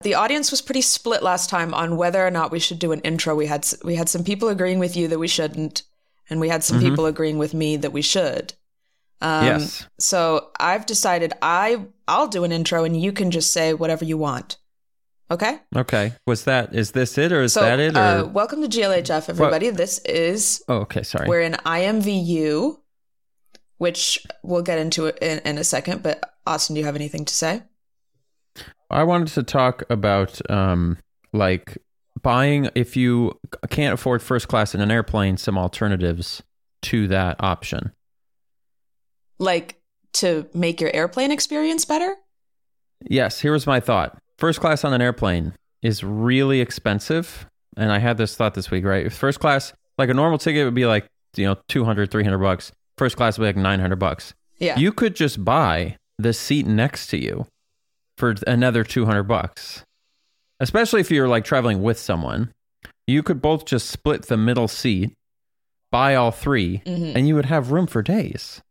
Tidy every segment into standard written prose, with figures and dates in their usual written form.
The audience was pretty split last time on whether or not we should do an intro. We had some people agreeing with you that we shouldn't, and we had some people agreeing with me that we should. Yes. So I've decided I'll do an intro, and you can just say whatever you want. Okay? Okay. Is this it, or is that it? Or? Welcome to GLHF, everybody. What? This is... Oh, okay, sorry. We're in IMVU, which we'll get into it in a second, but Austin, do you have anything to say? I wanted to talk about, buying, if you can't afford first class in an airplane, some alternatives to that option. Like, to make your airplane experience better? Yes, here was my thought. First class on an airplane is really expensive. And I had this thought this week, right? If first class, like a normal ticket would be like, $200, $300. First class would be like $900. Yeah. You could just buy the seat next to you for another $200. Especially if you're like traveling with someone. You could both just split the middle seat, buy all three, and you would have room for days.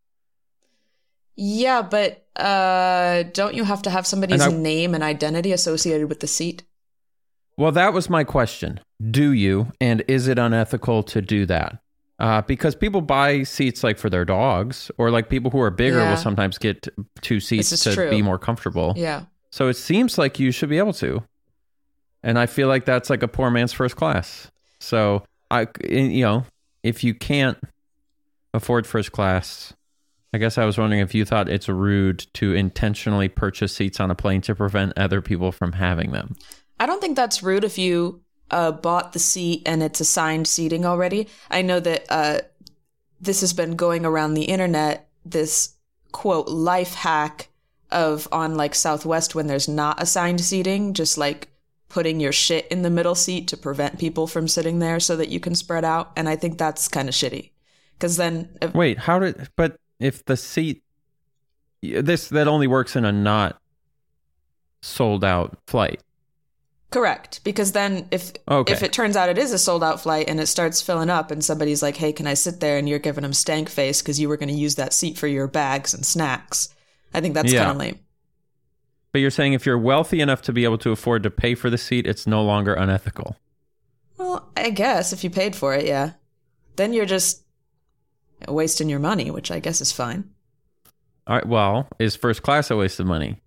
Yeah, but don't you have to have somebody's name and identity associated with the seat? Well, that was my question. Do you? And is it unethical to do that? Because people buy seats like for their dogs, or like people who are bigger will sometimes get two seats to be more comfortable. Yeah. So it seems like you should be able to. And I feel like that's like a poor man's first class. So if you can't afford first class, I guess I was wondering if you thought it's rude to intentionally purchase seats on a plane to prevent other people from having them. I don't think that's rude if you bought the seat and it's assigned seating already. I know that this has been going around the internet, this quote life hack of on like Southwest when there's not assigned seating, just like putting your shit in the middle seat to prevent people from sitting there so that you can spread out. And I think that's kind of shitty. Because then... but if the seat... that only works in a not sold out flight. Correct. Because then if it turns out it is a sold out flight and it starts filling up and somebody's like, hey, can I sit there? And you're giving them stank face because you were going to use that seat for your bags and snacks. I think that's kind of lame. But you're saying if you're wealthy enough to be able to afford to pay for the seat, it's no longer unethical. Well, I guess if you paid for it, yeah. Then you're just wasting your money, which I guess is fine. All right. Well, is first class a waste of money?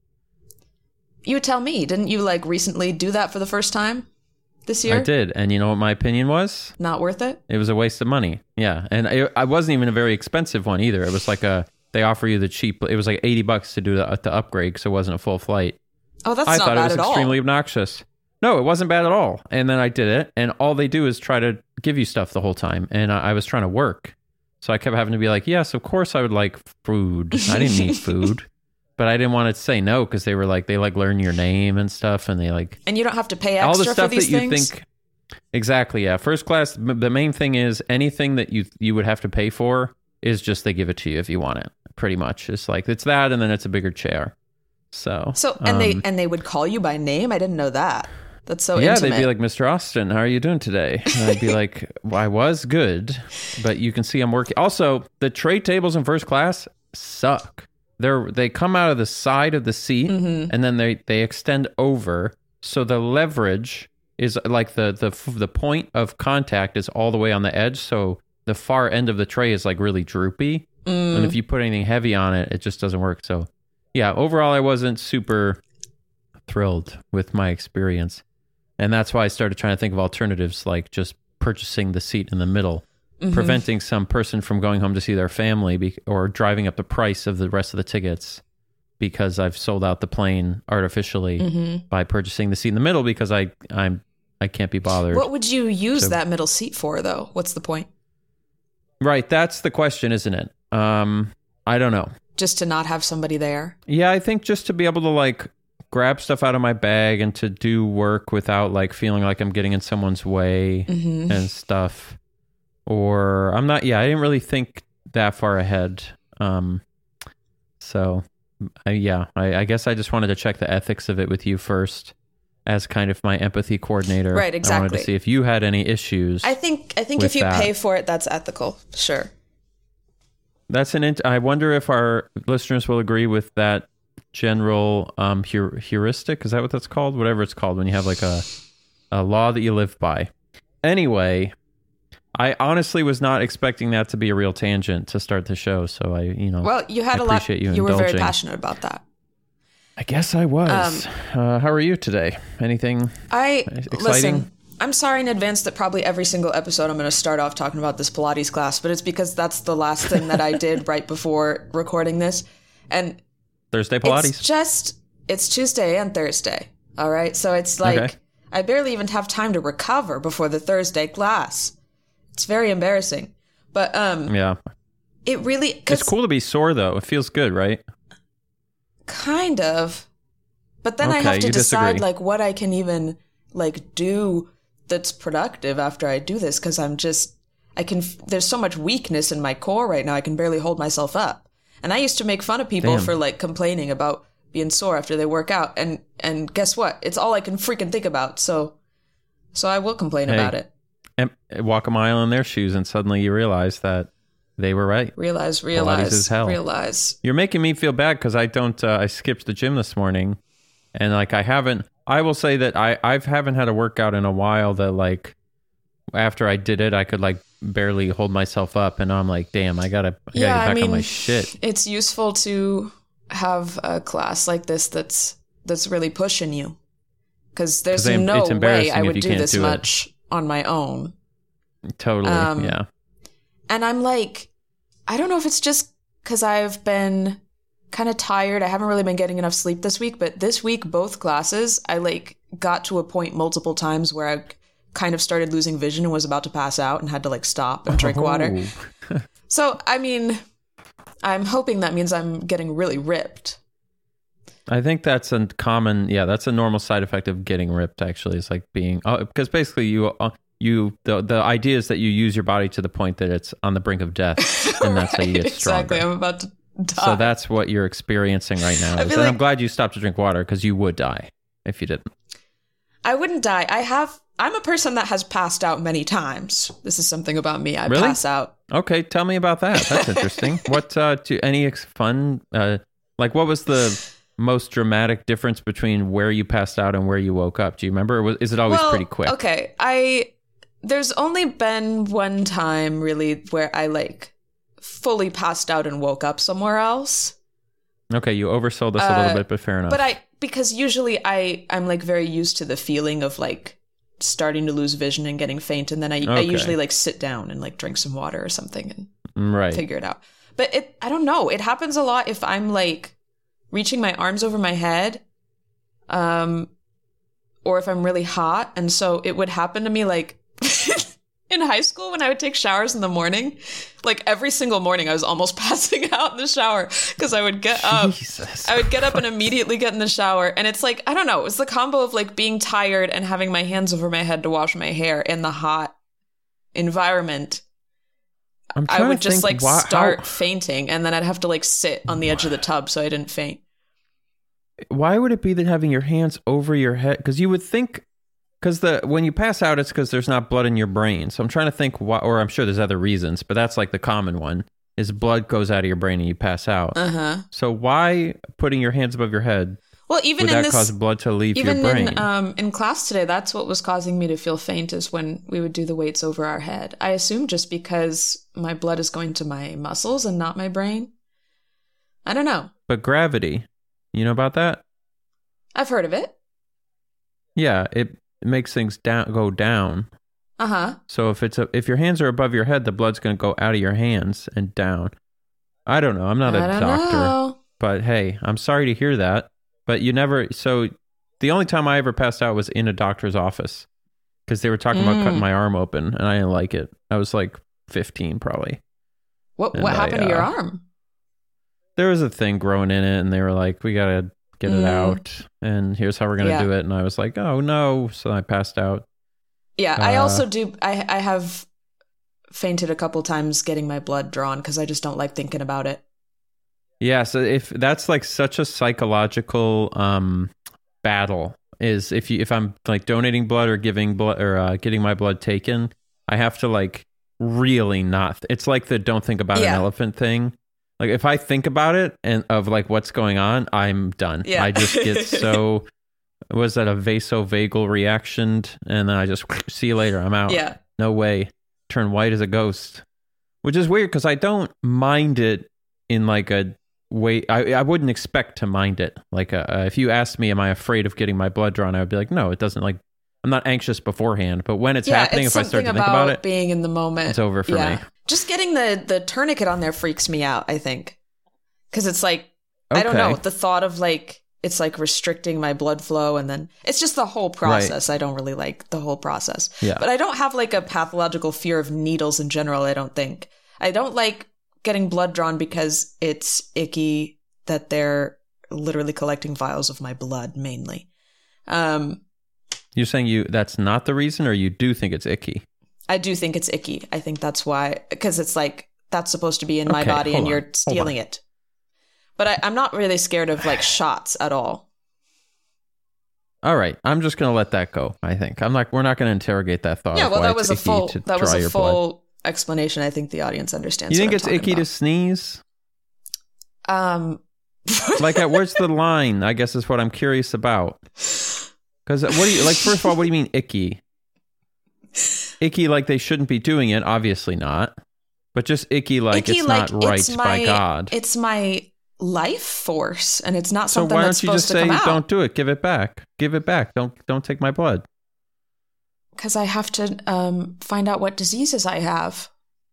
You tell me. Didn't you recently do that for the first time this year? I did. And you know what my opinion was? Not worth it? It was a waste of money. Yeah. And I wasn't even a very expensive one either. It was like they offer you the cheap, it was like $80 to do the upgrade because it wasn't a full flight. Oh, that's not bad at all. I thought it was extremely obnoxious. No, it wasn't bad at all. And then I did it, and all they do is try to give you stuff the whole time. And I was trying to work. So I kept having to be like, yes, of course I would like food. I didn't need food. But I didn't want to say no because they were like, they learn your name and stuff. And they And you don't have to pay extra all the stuff for these that things? You think. Exactly, yeah. First class, the main thing is anything that you would have to pay for is just they give it to you if you want it. Pretty much. It's like, it's that, and then it's a bigger chair. So and they would call you by name? I didn't know that. That's so intimate. Yeah, they'd be like, Mr. Austin, how are you doing today? And I'd be like, well, I was good, but you can see I'm working. Also, the tray tables in first class suck. They come out of the side of the seat, and then they extend over, so the leverage is like the point of contact is all the way on the edge, so the far end of the tray is like really droopy. And if you put anything heavy on it, it just doesn't work. So yeah, overall I wasn't super thrilled with my experience. And that's why I started trying to think of alternatives, like just purchasing the seat in the middle, preventing some person from going home to see their family or driving up the price of the rest of the tickets because I've sold out the plane artificially by purchasing the seat in the middle because I can't be bothered. What would you use that middle seat for, though? What's the point? Right, that's the question, isn't it? I don't know. Just to not have somebody there? Yeah, I think just to be able to grab stuff out of my bag and to do work without feeling like I'm getting in someone's way and stuff. Or I didn't really think that far ahead. So I guess I just wanted to check the ethics of it with you first as kind of my empathy coordinator. Right, exactly. I wanted to see if you had any issues. I think if you pay for it, that's ethical. Sure. I wonder if our listeners will agree with that general heuristic. Is that what that's called? Whatever it's called when you have like a law that you live by. Anyway, I honestly was not expecting that to be a real tangent to start the show. So well, you had a lot. You were very passionate about that. I guess I was. How are you today? Anything exciting? Listen, I'm sorry in advance that probably every single episode I'm going to start off talking about this Pilates class, but it's because that's the last thing that I did right before recording this. And Thursday Pilates. It's Tuesday and Thursday. All right. So it's like, okay. I barely even have time to recover before the Thursday class. It's very embarrassing. But, yeah. It really, it's cool to be sore though. It feels good, right? Kind of. But then I have to decide like what I can even like do that's productive after I do this. Cause there's so much weakness in my core right now. I can barely hold myself up. And I used to make fun of people for like complaining about being sore after they work out. And guess what? It's all I can freaking think about. So I will complain about it. And walk a mile in their shoes and suddenly you realize that they were right. Realize. You're making me feel bad because I skipped the gym this morning and like I will say that I haven't had a workout in a while that like after I did it, I could like barely hold myself up and I'm like, damn, I gotta get back on my shit. It's useful to have a class like this that's really pushing you because there's no way I would do this much on my own. Totally, yeah. And I'm like, I don't know if it's just because I've been kind of tired. I haven't really been getting enough sleep this week, but this week, both classes, I like got to a point multiple times where I kind of started losing vision and was about to pass out and had to like stop and drink water. So, I mean, I'm hoping that means I'm getting really ripped. I think that's that's a normal side effect of getting ripped actually. It's like being, because basically the idea is that you use your body to the point that it's on the brink of death, and that's how you get stronger. Exactly, I'm about to die. So that's what you're experiencing right now. And I'm glad you stopped to drink water because you would die if you didn't. I wouldn't die. I'm a person that has passed out many times. This is something about me. I really? Pass out. Okay, tell me about that. That's interesting. What any fun? Like, what was the most dramatic difference between where you passed out and where you woke up? Do you remember? Or is it always pretty quick? Okay, there's only been one time really where I like fully passed out and woke up somewhere else. Okay, you oversold us a little bit, but fair enough. But because usually I'm like very used to the feeling of like starting to lose vision and getting faint, and then I usually like sit down and like drink some water or something and figure it out. But I don't know. It happens a lot if I'm like reaching my arms over my head, or if I'm really hot, and so it would happen to me like. In high school, when I would take showers in the morning, like every single morning, I was almost passing out in the shower because I would get up. I would get up and immediately get in the shower. And it's like, I don't know, it's the combo of like being tired and having my hands over my head to wash my hair in the hot environment. I would just start fainting, and then I'd have to like sit on the edge of the tub so I didn't faint. Why would it be that having your hands over your head? Because you would think... Because when you pass out, it's because there's not blood in your brain. So I'm trying to think, or I'm sure there's other reasons, but that's like the common one, is blood goes out of your brain and you pass out. So why putting your hands above your head would that cause blood to leave your brain? Even in class today, that's what was causing me to feel faint, is when we would do the weights over our head. I assume just because my blood is going to my muscles and not my brain. I don't know. But gravity, you know about that? I've heard of it. Yeah, it makes things go down. So if your hands are above your head, the blood's going to go out of your hands and down. I don't know. I'm not a doctor. But hey, I'm sorry to hear that. But so the only time I ever passed out was in a doctor's office because they were talking about cutting my arm open and I didn't like it. I was like 15 probably. What happened to your arm? There was a thing growing in it and they were like, we got to get it out, and here's how we're gonna do it. And I was like, oh no, so I passed out. I also do. I have fainted a couple times getting my blood drawn because I just don't like thinking about it. Yeah, so if that's like such a psychological battle, is if I'm like donating blood or giving blood or getting my blood taken, I have to like really not. It's like the don't think about an elephant thing. Like if I think about it and of like what's going on, I'm done. Yeah. I just get so, was that a vasovagal reaction? And then I just see you later. I'm out. Yeah. No way. Turn white as a ghost, which is weird because I don't mind it in like a way. I wouldn't expect to mind it. Like if you asked me, am I afraid of getting my blood drawn? I would be like, no, it doesn't. Like I'm not anxious beforehand, but when it's happening, if I start to think about it, being in the moment, it's over for me. Just getting the tourniquet on there freaks me out, I think. Because it's like, I don't know, the thought of like, it's like restricting my blood flow, and then it's just the whole process. Right. I don't really like the whole process. Yeah. But I don't have like a pathological fear of needles in general, I don't think. I don't like getting blood drawn because it's icky that they're literally collecting vials of my blood, mainly. You're saying that's not the reason, or you do think it's icky? I do think it's icky. I think that's why, because it's like, that's supposed to be in my body and you're stealing it. But I'm not really scared of like shots at all. All right. I'm just going to let that go, I think. we're not going to interrogate that thought. Yeah, well, that was a full explanation. I think the audience understands. You think it's icky to sneeze? Like, where's the line? I guess is what I'm curious about. Because what do you like? First of all, what do you mean icky? Icky, like they shouldn't be doing it. Obviously not. But just icky, like it's not right by God. It's my life force, and it's not something so why that's don't you supposed just to come say, out. Don't do it. Give it back. Give it back. Don't take my blood. Because I have to find out what diseases I have.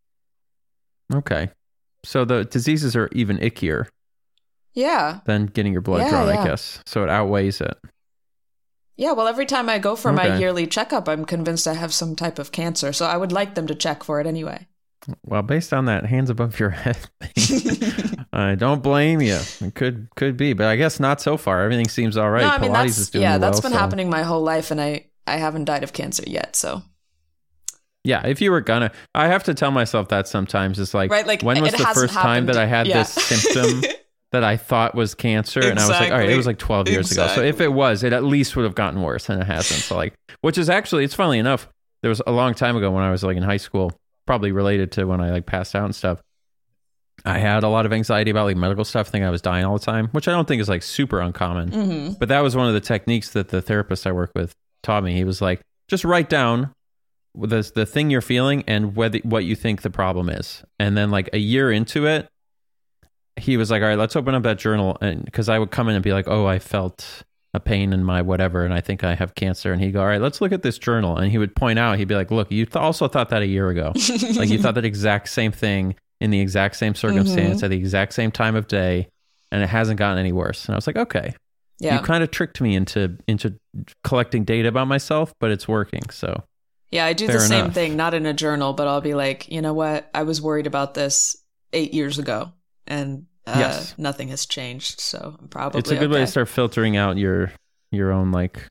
Okay. So the diseases are even ickier. Yeah. Than getting your blood drawn, I guess. So it outweighs it. Yeah, well, every time I go for my yearly checkup, I'm convinced I have some type of cancer. So I would like them to check for it anyway. Well, based on that hands above your head thing, I don't blame you. It could be, but I guess not so far. Everything seems all right. No, I mean, Pilates is doing well. That's been happening my whole life, and I haven't died of cancer yet, so. Yeah, if you were gonna, I have to tell myself that sometimes. It's like, right, like when was the first time that I had this symptom that I thought was cancer? And I was like, all right, it was like 12 years ago. So if it was, it at least would have gotten worse, and it hasn't. So like, which is actually, it's funnily enough, there was a long time ago when I was like in high school, probably related to when I like passed out and stuff. I had a lot of anxiety about like medical stuff, thinking I was dying all the time, which I don't think is like super uncommon. Mm-hmm. But that was one of the techniques that the therapist I work with taught me. He was like, just write down the thing you're feeling and what you think the problem is. And then like a year into it, he was like, all right, let's open up that journal. And because I would come in and be like, oh, I felt a pain in my whatever, and I think I have cancer. And he'd go, all right, let's look at this journal. And he would point out, he'd be like, look, you also thought that a year ago. Like you thought that exact same thing in the exact same circumstance at the exact same time of day, and it hasn't gotten any worse. And I was like, okay. Yeah. You kind of tricked me into collecting data about myself, but it's working. So yeah, I do the same thing, not in a journal, but I'll be like, you know what? I was worried about this 8 years ago, and nothing has changed. So I'm probably it's a good way to start filtering out your own like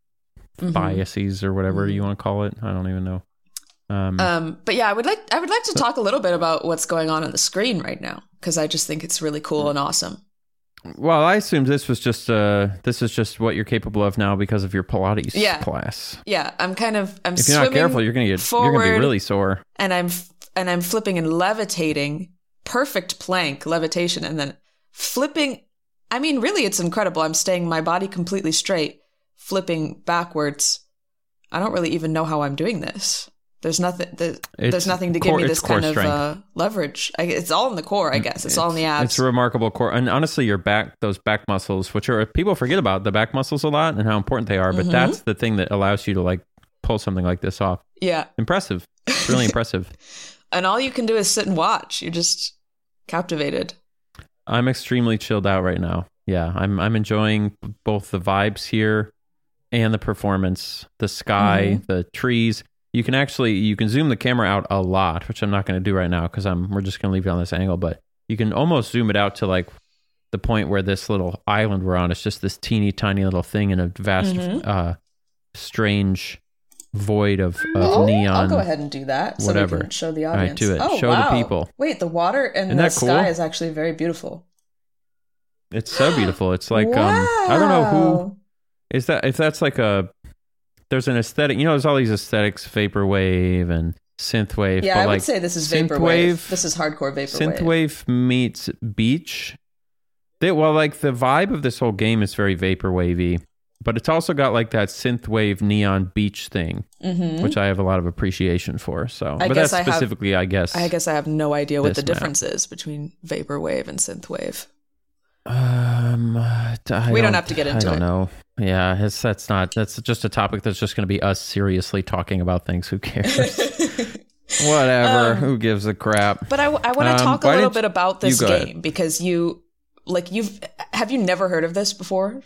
biases or whatever you want to call it. I don't even know. But yeah, I would like to talk a little bit about what's going on the screen right now, because I just think it's really cool and awesome. Well, I assume this is just what you're capable of now because of your Pilates class. Yeah, I'm if you're not careful, you're gonna be really sore. And I'm flipping and levitating, perfect plank levitation, and then flipping. I mean, really, it's incredible. I'm staying my body completely straight, flipping backwards. I don't really even know how I'm doing this. There's nothing to give me this kind of leverage. It's all in the core, I guess. It's all in the abs. It's a remarkable core. And honestly, those back muscles, which are, people forget about the back muscles a lot and how important they are, but that's the thing that allows you to like pull something like this off. Yeah. Impressive. Really impressive. And all you can do is sit and watch. You're just captivated. I'm extremely chilled out right now. Yeah, I'm enjoying both the vibes here and the performance, the sky, the trees. You can zoom the camera out a lot, which I'm not going to do right now because we're just going to leave it on this angle, but you can almost zoom it out to like the point where this little island we're on is just this teeny tiny little thing in a vast, strange void of neon. I'll go ahead and do that. So we can show the audience. All right, do it. Oh, show the people. Wait, the water and the sky is actually very beautiful. It's so beautiful. It's like, I don't know who is that, if that's like there's an aesthetic, there's all these aesthetics, vaporwave and synthwave. Yeah, but I would like say this is vaporwave. This is hardcore vaporwave. Synthwave meets beach. Like the vibe of this whole game is very vaporwavy, but it's also got like that synthwave neon beach thing, which I have a lot of appreciation for. So, I guess I have no idea what the difference is between vaporwave and synthwave. We don't have to get into it. I don't know. Yeah, that's just a topic that's just going to be us seriously talking about things. Who cares? Whatever. Who gives a crap? But I want to talk a little bit about this game because have you never heard of this before?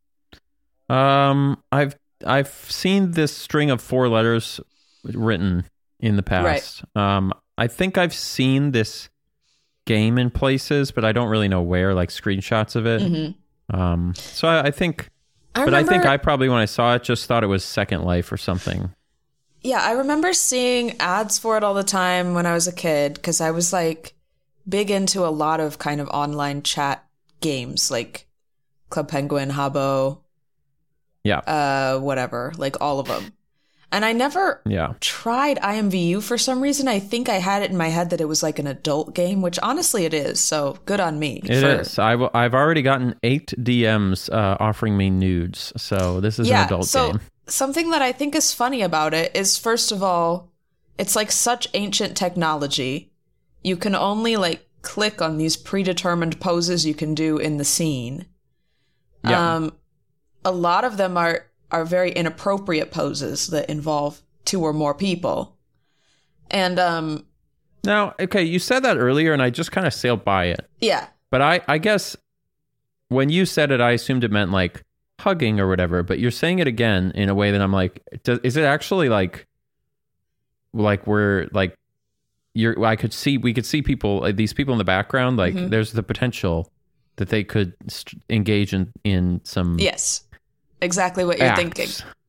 I've seen this string of 4 letters written in the past. Right. I think I've seen this game in places, but I don't really know where, like screenshots of it. Mm-hmm. So I think I probably, when I saw it, just thought it was Second Life or something. Yeah, I remember seeing ads for it all the time when I was a kid because I was like big into a lot of kind of online chat games like Club Penguin, Habbo. Yeah. Whatever, like all of them. And I never tried IMVU for some reason. I think I had it in my head that it was like an adult game, which honestly it is. So good on me. It is. I've already gotten 8 DMs offering me nudes. So this is an adult game. Something that I think is funny about it is, first of all, it's like such ancient technology. You can only like click on these predetermined poses you can do in the scene. Yeah. A lot of them are very inappropriate poses that involve 2 or more people. And now, okay, you said that earlier and I just kind of sailed by it. Yeah. But I guess when you said it, I assumed it meant like hugging or whatever, but you're saying it again in a way that I'm like, is it actually like we're like we could see people, like these people in the background, like there's the potential that they could engage in some yes. Exactly what you're thinking.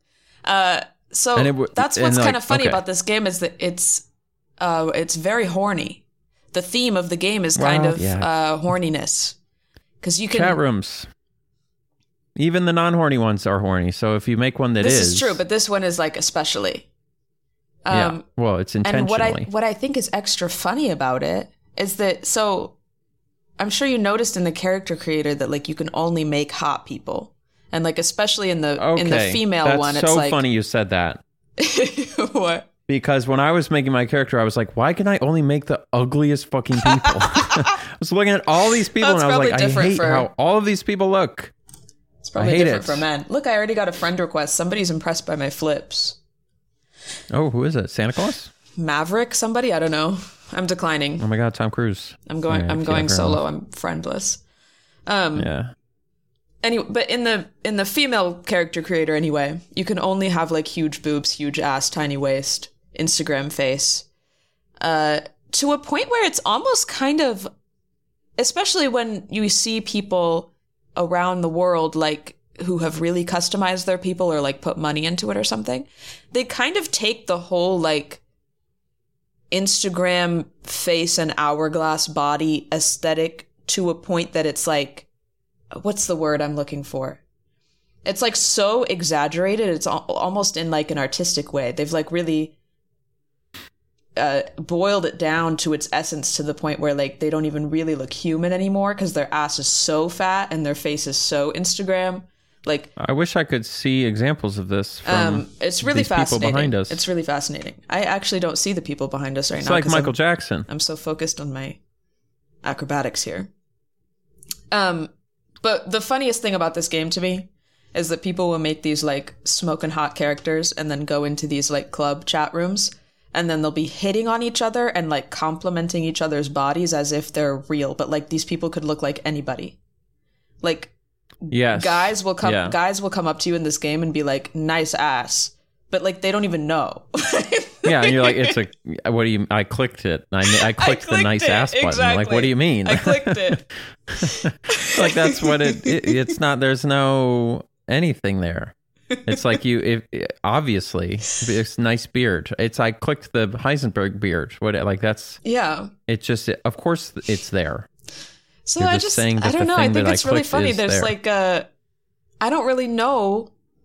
So that's what's kind of funny about this game is that it's very horny. The theme of the game is kind of horniness. Because you can... Chat rooms. Even the non-horny ones are horny. So if you make one that This is true, but this one is like especially. Well, it's intentionally. And what I think is extra funny about it is that, so I'm sure you noticed in the character creator that like you can only make hot people. And like, especially in the female one, it's so like... funny you said that. What? Because when I was making my character, I was like, why can I only make the ugliest fucking people? I was looking at all these people and I was like, I hate how all of these people look. It's probably different for men. Look, I already got a friend request. Somebody's impressed by my flips. Oh, who is it? Santa Claus? Maverick? Somebody? I don't know. I'm declining. Oh my God, Tom Cruise. I'm going solo. I'm friendless. Yeah. Anyway, but in the female character creator anyway, you can only have like huge boobs, huge ass, tiny waist, Instagram face, to a point where it's almost kind of, especially when you see people around the world like who have really customized their people or like put money into it or something, they kind of take the whole like Instagram face and hourglass body aesthetic to a point that it's like, what's the word I'm looking for? It's like so exaggerated. It's almost in like an artistic way. They've like really boiled it down to its essence to the point where like they don't even really look human anymore because their ass is so fat and their face is so Instagram. Like, I wish I could see examples of this from it's really fascinating. People behind us. It's really fascinating. I actually don't see the people behind us right now. It's like Michael Jackson. I'm so focused on my acrobatics here. But the funniest thing about this game to me is that people will make these like smoking hot characters and then go into these like club chat rooms and then they'll be hitting on each other and like complimenting each other's bodies as if they're real. But like these people could look like anybody. Like guys will come up to you in this game and be like, nice ass. But like they don't even know. Yeah, and you're like, what do you, I clicked it. I clicked the nice ass button. Exactly. Like, what do you mean? I clicked it. Like, that's what it's not, there's no anything there. It's like obviously, it's nice beard. I clicked the Heisenberg beard. It's just, of course it's there. So I don't know. I think it's really funny. There's like I don't really know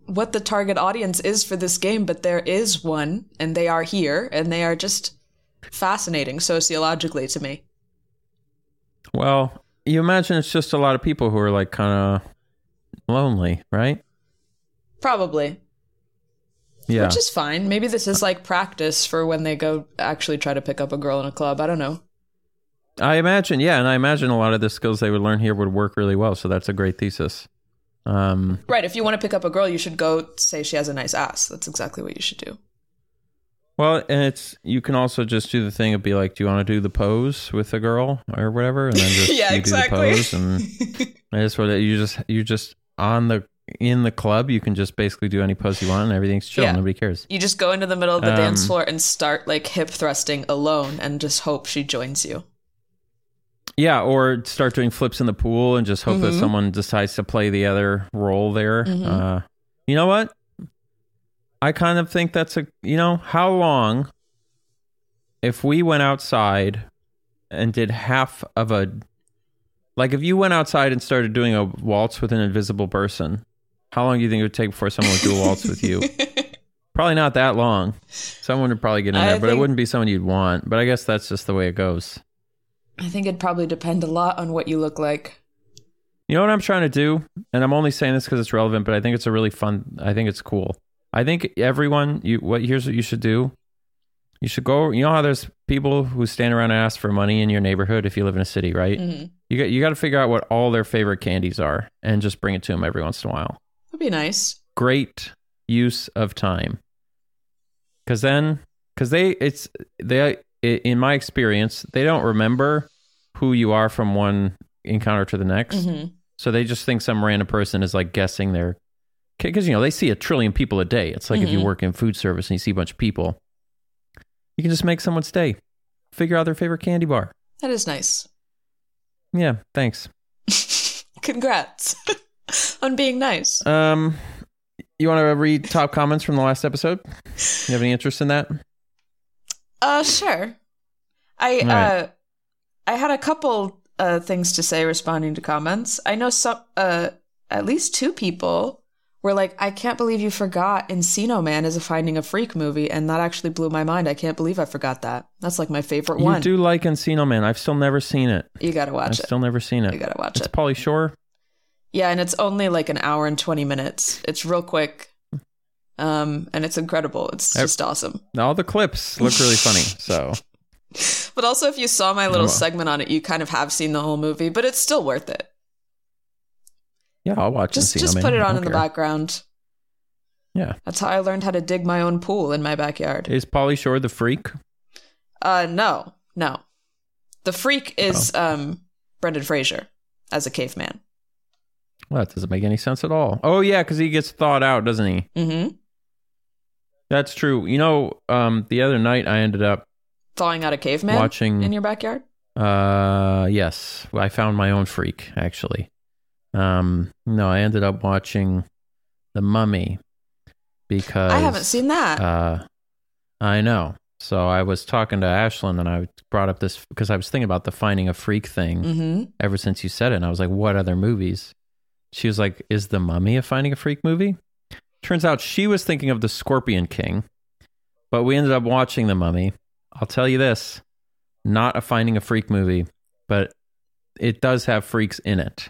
what the target audience is for this game, but there is one, and they are here, and they are just fascinating sociologically to me. Well, you imagine it's just a lot of people who are like kind of lonely, right? Probably. Yeah. Which is fine. Maybe this is like practice for when they go actually try to pick up a girl in a club. I don't know. I imagine, yeah, and I imagine a lot of the skills they would learn here would work really well, so that's a great thesis. Right, if you want to pick up a girl, you should go say she has a nice ass. That's exactly what you should do. Well, and you can also just do the thing of be like, do you want to do the pose with a girl or whatever? And then just yeah, you exactly. do the pose, and that's what you just in the club, you can just basically do any pose you want, and everything's chill. Yeah. Nobody cares. You just go into the middle of the dance floor and start like hip thrusting alone, and just hope she joins you. Yeah, or start doing flips in the pool and just hope that someone decides to play the other role there. You know what? I kind of think that's how long, if we went outside and did half of like if you went outside and started doing a waltz with an invisible person, how long do you think it would take before someone would do a waltz with you? Probably not that long. Someone would probably get in there, but it wouldn't be someone you'd want. But I guess that's just the way it goes. I think it'd probably depend a lot on what you look like. You know what I'm trying to do? And I'm only saying this because it's relevant, but I think it's I think it's cool. I think everyone, here's what you should do. You should go, you know how there's people who stand around and ask for money in your neighborhood if you live in a city, right? Mm-hmm. You got to figure out what all their favorite candies are and just bring it to them every once in a while. That'd be nice. Great use of time. Because in my experience, they don't remember who you are from one encounter to the next. Mm-hmm. So they just think some random person is like guessing their... Because, they see 1 trillion people a day. It's like if you work in food service and you see a bunch of people, you can just make someone's day. Figure out their favorite candy bar. That is nice. Yeah, thanks. Congrats on being nice. You want to read top comments from the last episode? You have any interest in that? Sure. I had a couple things to say responding to comments. I know some, at least 2 people were like, I can't believe you forgot Encino Man is a Finding a Freak movie, and that actually blew my mind. I can't believe I forgot that. That's like my favorite one. You do like Encino Man. I've still never seen it. You gotta watch it. I've still never seen it. You gotta watch it. It's Pauly Shore? Yeah, and it's only like an hour and 20 minutes. It's real quick. And it's incredible. It's just awesome. All the clips look really funny, so... But also, if you saw my little segment on it, you kind of have seen the whole movie, but it's still worth it. Yeah, I'll watch it. Just put it on in the background. Yeah. That's how I learned how to dig my own pool in my backyard. Is Pauly Shore the freak? No. The freak is Brendan Fraser as a caveman. Well, that doesn't make any sense at all. Oh, yeah, because he gets thawed out, doesn't he? Mm-hmm. That's true. The other night I ended up thawing out a caveman watching in your backyard? Yes. I found my own freak, actually. No, I ended up watching The Mummy because... I haven't seen that. I know. So I was talking to Ashlyn and I brought up this because I was thinking about the Finding a Freak thing ever since you said it. And I was like, what other movies? She was like, is The Mummy a Finding a Freak movie? Turns out she was thinking of The Scorpion King, but we ended up watching The Mummy. I'll tell you this, not a Finding a Freak movie, but it does have freaks in it.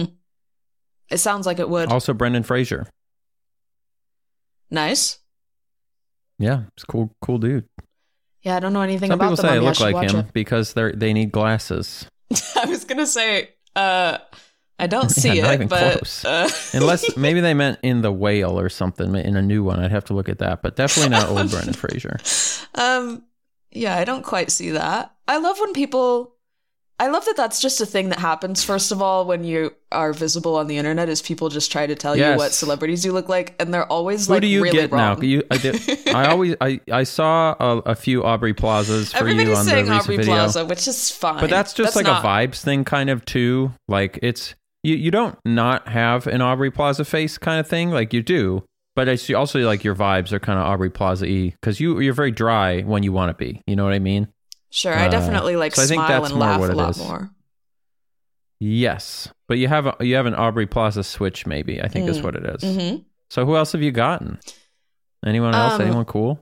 It sounds like it would. Also Brendan Fraser. Nice. Yeah, it's cool dude. Yeah, I don't know anything Some about The Mummy. Some people say I look like him it. because they need glasses. I was going to say, I don't see not it, even but... close. Unless maybe they meant in The Whale or something, in a new one. I'd have to look at that, but definitely not old Brendan Fraser. Yeah, I don't quite see that. I love that that's just a thing that happens, first of all, when you are visible on the internet, is people just try to tell you what celebrities you look like, and they're always Who do you really get wrong. Now? I saw a few Aubrey Plazas for Everybody's you on the saying recent Aubrey video. Plaza, which is fine. But that's just like not... a vibes thing kind of too. Like it's, you don't not have an Aubrey Plaza face kind of thing. Like you do, but it's also like your vibes are kind of Aubrey Plaza-y because you're very dry when you want to be. You know what I mean? Sure, I definitely so I think smile that's and more laugh what a it lot is. more. Yes, but you have an Aubrey Plaza switch, maybe I think is what it is. Mm-hmm. So who else have you gotten? Anyone else? Anyone cool?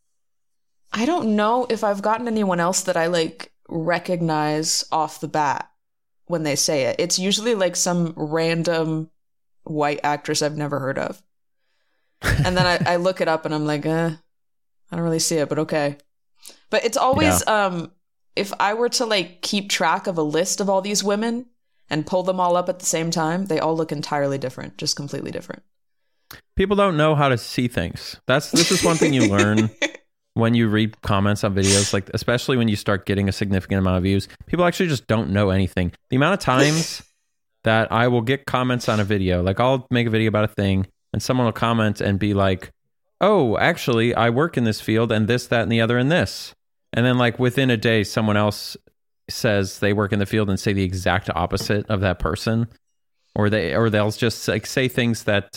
I don't know if I've gotten anyone else that I like recognize off the bat when they say it. It's usually like some random white actress I've never heard of. And then I look it up and I'm like, I don't really see it, but okay. But it's always, if I were to like keep track of a list of all these women and pull them all up at the same time, they all look entirely different, just completely different. People don't know how to see things. This is one thing you learn when you read comments on videos, like especially when you start getting a significant amount of views. People actually just don't know anything. The amount of times that I will get comments on a video, like I'll make a video about a thing and someone will comment and be like, oh, actually, I work in this field and this, that, and the other, and this. And then like within a day, someone else says they work in the field and say the exact opposite of that person. Or they'll just like say things that...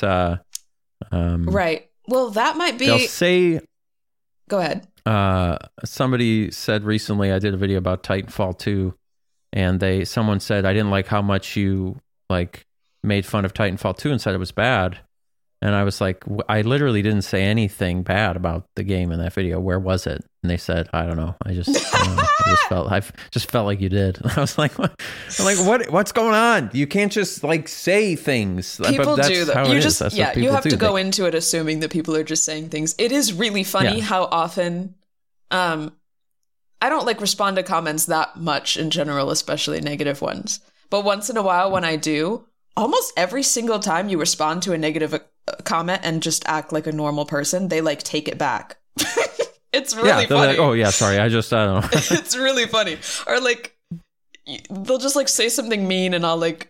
right. Well, that might be... They'll say... Go ahead. Somebody said recently, I did a video about Titanfall 2, and someone said, I didn't like how much you like made fun of Titanfall 2 and said it was bad. And I was like, I literally didn't say anything bad about the game in that video. Where was it? And they said, I don't know. I just felt like you did. I was like, what? I'm like, what's going on? You can't just like say things. People do that. You have to go do. into it assuming that people are just saying things. It is really funny how often, I don't like respond to comments that much in general, especially negative ones. But once in a while when I do, almost every single time you respond to a negative comment and just act like a normal person, they like take it back. It's really funny. Like, oh yeah, sorry, I don't know. It's really funny. Or like they'll just like say something mean and I'll like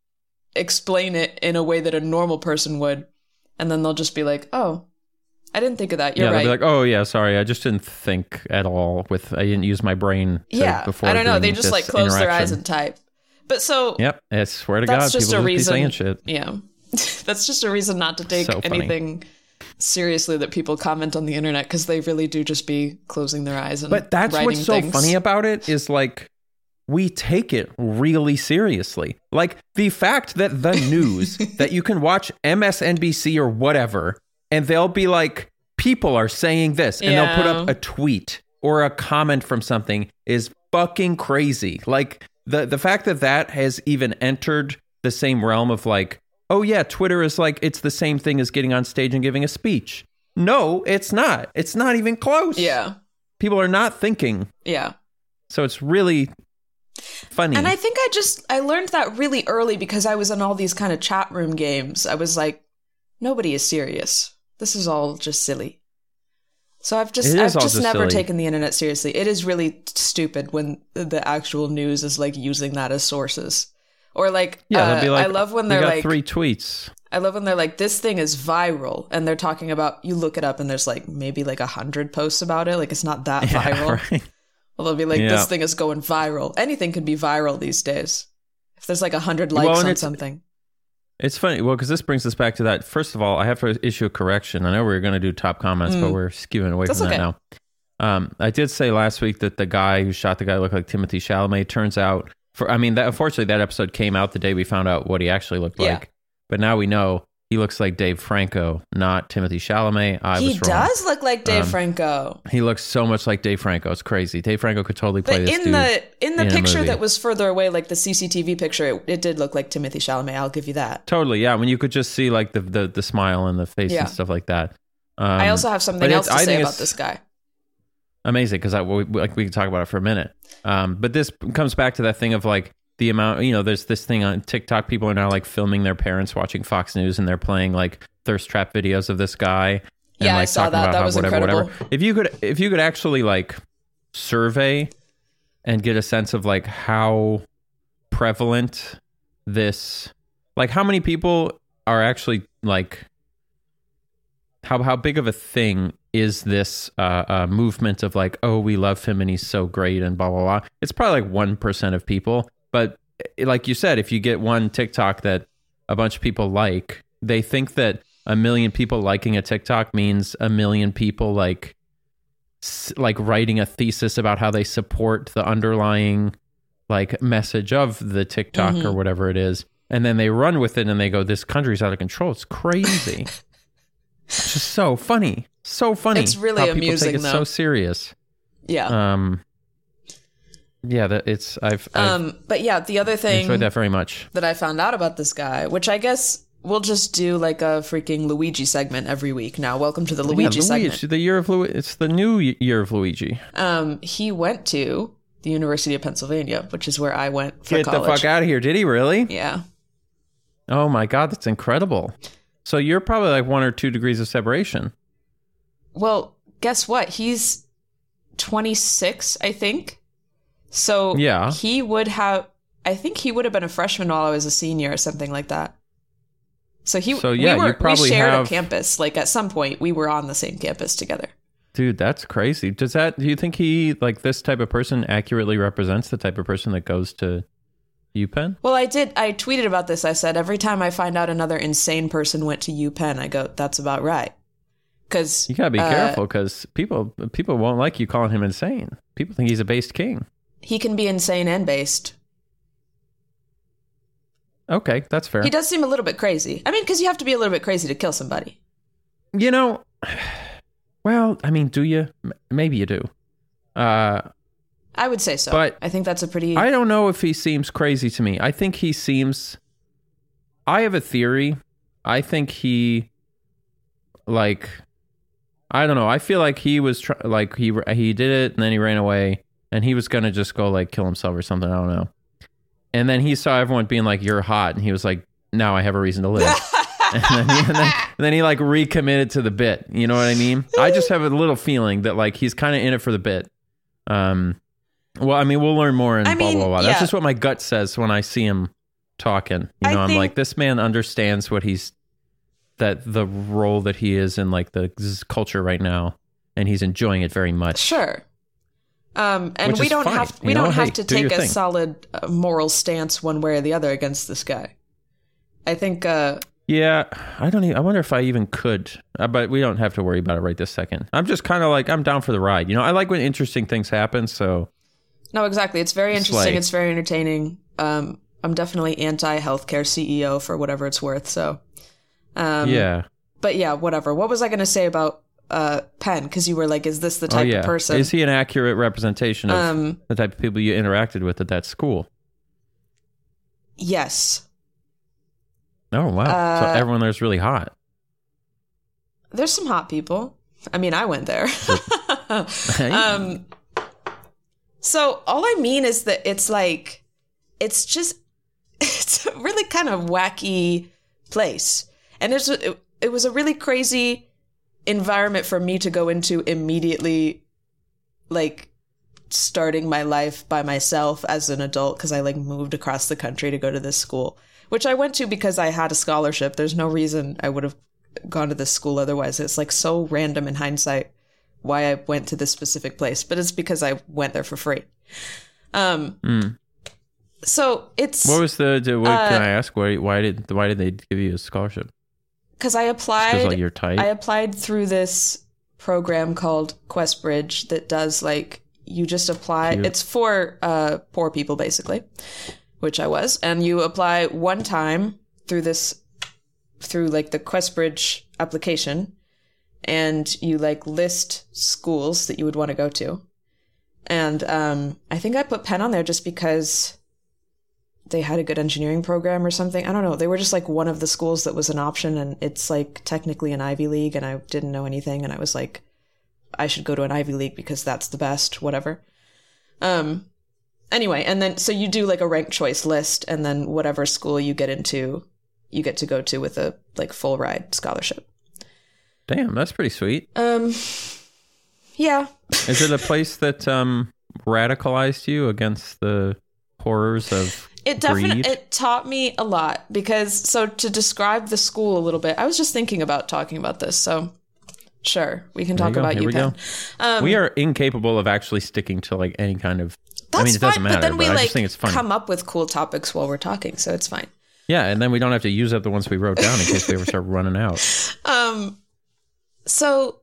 explain it in a way that a normal person would, and then they'll just be like, oh, I didn't think of that. You're right. They'll be like, oh yeah, sorry, I just didn't think at all. I didn't use my brain. Before I don't know. They just like close their eyes and type. But so yep, I swear to God, just people a reason. Saying shit. Yeah, that's just a reason not to take anything seriously that people comment on the internet, because they really do just be closing their eyes and But that's what's so things. funny about it is like we take it really seriously. Like the fact that the news that you can watch MSNBC or whatever, and they'll be like, people are saying this, and they'll put up a tweet or a comment from something is fucking crazy. Like the fact that has even entered the same realm of like, oh yeah, Twitter is like, it's the same thing as getting on stage and giving a speech. No, it's not. It's not even close. Yeah. People are not thinking. Yeah. So it's really funny. And I think I learned that really early because I was in all these kind of chat room games. I was like, nobody is serious. This is all just silly. So I've just never taken the internet seriously. It is really stupid when the actual news is like using that as sources. Or like, they'll be like, I love when they're like 3 tweets. I love when they're like, this thing is viral, and they're talking about, you look it up and there's like maybe like 100 posts about it. Like it's not that viral. Right. Well, they'll be like, this thing is going viral. Anything can be viral these days. If there's like 100 likes on something. It's funny. Well, because this brings us back to that. First of all, I have to issue a correction. I know we were going to do top comments, but we're skewing away from that now. I did say last week that the guy who shot the guy looked like Timothée Chalamet. Turns out, unfortunately, that episode came out the day we found out what he actually looked like. But now we know he looks like Dave Franco, not Timothée Chalamet. I was wrong. He does look like Dave Franco. He looks so much like Dave Franco. It's crazy. Dave Franco could totally play this dude. In the picture that was further away, like the CCTV picture, it did look like Timothée Chalamet. I'll give you that. Totally, yeah. When you could just see like the smile and the face and stuff like that. I also have something else to say about this guy. Amazing, because we can talk about it for a minute. But this comes back to that thing of like, the amount, there's this thing on TikTok, people are now like filming their parents watching Fox News and they're playing like thirst trap videos of this guy. And, like, I saw that. That was incredible. If you could actually like survey and get a sense of like how prevalent this, like how many people are actually like, how big of a thing is this movement of like, oh, we love him and he's so great and blah, blah, blah. It's probably like 1% of people. But like you said, if you get one TikTok that a bunch of people like, they think that 1 million people liking a TikTok means 1 million people like writing a thesis about how they support the underlying like message of the TikTok or whatever it is. And then they run with it and they go, this country's out of control. It's crazy. It's just so funny. So funny. It's really how people amusing, take it though. so serious. Yeah. Yeah, I've But yeah, the other thing enjoyed that very much. that I found out about this guy, which I guess we'll just do like a freaking Luigi segment every week now. Welcome to the Luigi segment. The year of it's the new year of Luigi. He went to the University of Pennsylvania, which is where I went for Get college. the fuck out of here. Did he really? Yeah. Oh my God, that's incredible. So you're probably like 1 or 2 degrees of separation. Well, guess what? He's 26, I think. So yeah. I think he would have been a freshman while I was a senior or something like that. So we shared a campus. Like at some point we were on the same campus together. Dude, that's crazy. Do you think he, like, this type of person accurately represents the type of person that goes to UPenn? Well, I tweeted about this. I said, every time I find out another insane person went to UPenn, I go, that's about right. Because you gotta be careful, because people won't like you calling him insane. People think he's a based king. He can be insane and based. Okay, that's fair. He does seem a little bit crazy. I mean, because you have to be a little bit crazy to kill somebody. You know, well, I mean, do you? Maybe you do. I would say so. But I think that's a pretty... I don't know if he seems crazy to me. I think he seems... I have a theory. I think he, like... I don't know. I feel like he was... he did it, and then he ran away, and he was going to just go, like, kill himself or something. I don't know. And then he saw everyone being like, you're hot, and he was like, now I have a reason to live. and then he like recommitted to the bit. You know what I mean? I just have a little feeling that like he's kind of in it for the bit. Well, I mean, we'll learn more in blah, blah, blah. That's just what my gut says when I see him talking. You know, I'm like, this man understands the role that he is in like the culture right now, and he's enjoying it very much. Sure. And we don't have to take a solid moral stance one way or the other against this guy. I think, yeah, I wonder if I even could, but we don't have to worry about it right this second. I'm just kind of like, I'm down for the ride. You know, I like when interesting things happen. So no, exactly. It's very interesting. It's very entertaining. I'm definitely anti-healthcare CEO for whatever it's worth. So, yeah, but yeah, whatever. What was I going to say about Penn? Because you were like, is this the type of person? Is he an accurate representation of the type of people you interacted with at that school? Yes. Oh, wow. So everyone there's really hot. There's some hot people. I mean, I went there. So all I mean is that it's like, it's a really kind of wacky place. And it was a really crazy environment for me to go into immediately, like starting my life by myself as an adult, because I like moved across the country to go to this school, which I went to because I had a scholarship. There's no reason I would have gone to this school otherwise. It's like so random in hindsight why I went to this specific place, but it's because I went there for free. So it's... What was can I ask, why did they give you a scholarship? Because I applied... Because like you're tight? I applied through this program called QuestBridge that does like, you just apply... Cute. It's for poor people, basically, which I was. And you apply one time through like the QuestBridge application, and you like list schools that you would want to go to. And I think I put Penn on there just because they had a good engineering program or something. I don't know. They were just like one of the schools that was an option, and it's like technically an Ivy League, and I didn't know anything, and I was like, I should go to an Ivy League because that's the best, whatever. Anyway, and then so you do like a ranked choice list, and then whatever school you get into, you get to go to with a like full ride scholarship. Damn, that's pretty sweet. Yeah. Is it a place that radicalized you against the horrors of greed? It taught me a lot, because so to describe the school a little bit, I was just thinking about talking about this, so sure, we can talk about UPenn. We are incapable of actually sticking to like any kind of... That's I mean, it doesn't matter, but then we I like just think it's funny. Come up with cool topics while we're talking, so it's fine. Yeah, and then we don't have to use up the ones we wrote down in case we ever start running out. So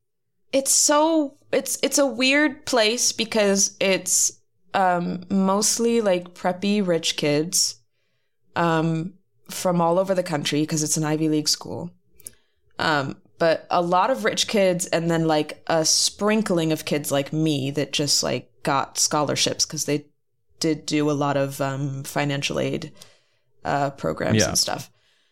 it's a weird place because it's mostly like preppy rich kids from all over the country, because it's an Ivy League school. But but a lot of rich kids and then like a sprinkling of kids like me that just like got scholarships because they did do a lot of financial aid programs and stuff.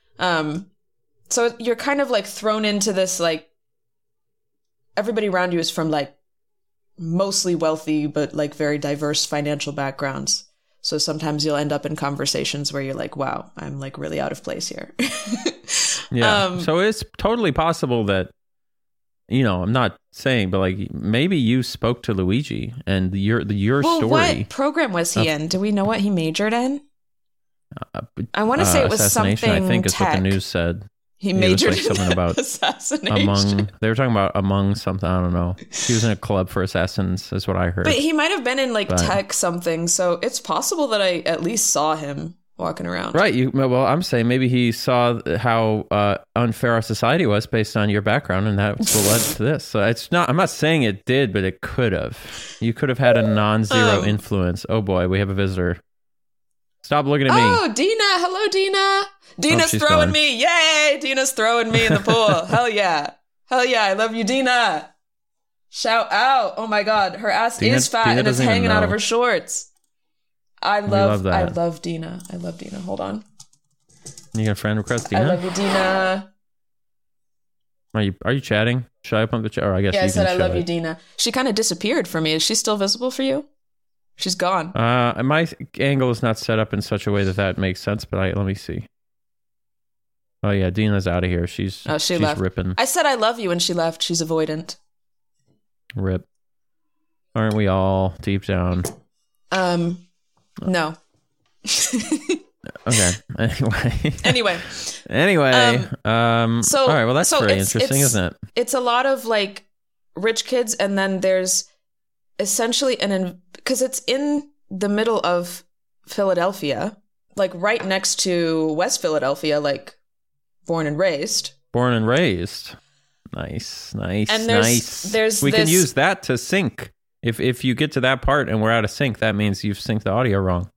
So you're kind of like thrown into this, like everybody around you is from like mostly wealthy, but like very diverse financial backgrounds. So sometimes you'll end up in conversations where you're like, wow, I'm like really out of place here. So it's totally possible that, you know, I'm not saying, but like maybe you spoke to Luigi and your story. What program was he in? Do we know what he majored in? I want to say it was assassination, something I think is tech. what the news said. He majored in something about assassination. They were talking about among something. I don't know. He was in a club for assassins, is what I heard. But he might have been in like tech something. So it's possible that I at least saw him walking around. Right. Well, I'm saying maybe he saw how unfair our society was based on your background, and that's what led to this. So it's not. I'm not saying it did, but it could have. You could have had a non-zero influence. Oh boy, we have a visitor. Stop looking at me. Oh, Dina. Hello, Dina. Dina's throwing gone. Me. Yay. Dina's throwing me in the pool. Hell yeah. Hell yeah. I love you, Dina. Shout out. Oh my God. Her ass is fat and it's hanging out of her shorts. I love Dina. I love Dina. Hold on. You got a friend request, Dina? I love you, Dina. Are you chatting? Should I open the chat? Or I guess yeah, you I said can I love you, Dina. She kind of disappeared for me. Is she still visible for you? She's gone. My angle is not set up in such a way that makes sense, but let me see. Oh yeah, Dina's out of here. She's left. Ripping. I said I love you and she left. She's avoidant. Rip. Aren't we all deep down? No. Okay. Anyway. So all right. Well, that's very interesting, isn't it? It's a lot of like rich kids, and then there's essentially because it's in the middle of Philadelphia, like right next to West Philadelphia, like born and raised. Nice. And there's we can use that to sync. If you get to that part and we're out of sync, that means you've synced the audio wrong.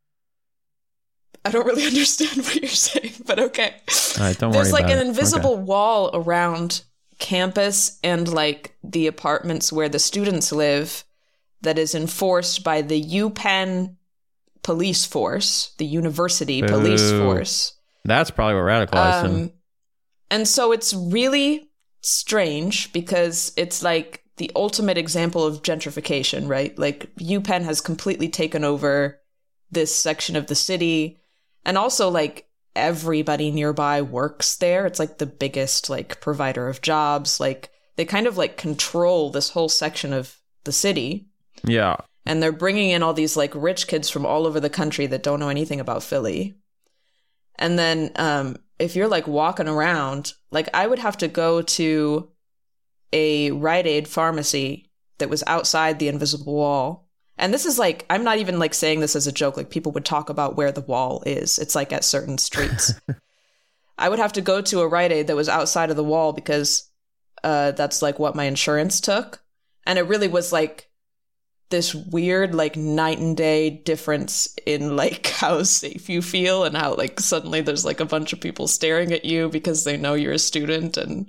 I don't really understand what you're saying, but okay. All right, don't worry about it. There's like an invisible wall around campus and like the apartments where the students live that is enforced by the UPenn police force, the university police force. That's probably what radicalized him. And so it's really strange because it's like the ultimate example of gentrification, right? Like UPenn has completely taken over this section of the city. And also like everybody nearby works there. It's like the biggest like provider of jobs. Like they kind of like control this whole section of the city. Yeah. And they're bringing in all these like rich kids from all over the country that don't know anything about Philly. And then if you're like walking around, like I would have to go to a Rite Aid pharmacy that was outside the invisible wall. And this is like, I'm not even like saying this as a joke. Like people would talk about where the wall is. It's like at certain streets. I would have to go to a Rite Aid that was outside of the wall because that's like what my insurance took. And it really was like this weird like night and day difference in like how safe you feel and how like suddenly there's like a bunch of people staring at you because they know you're a student. And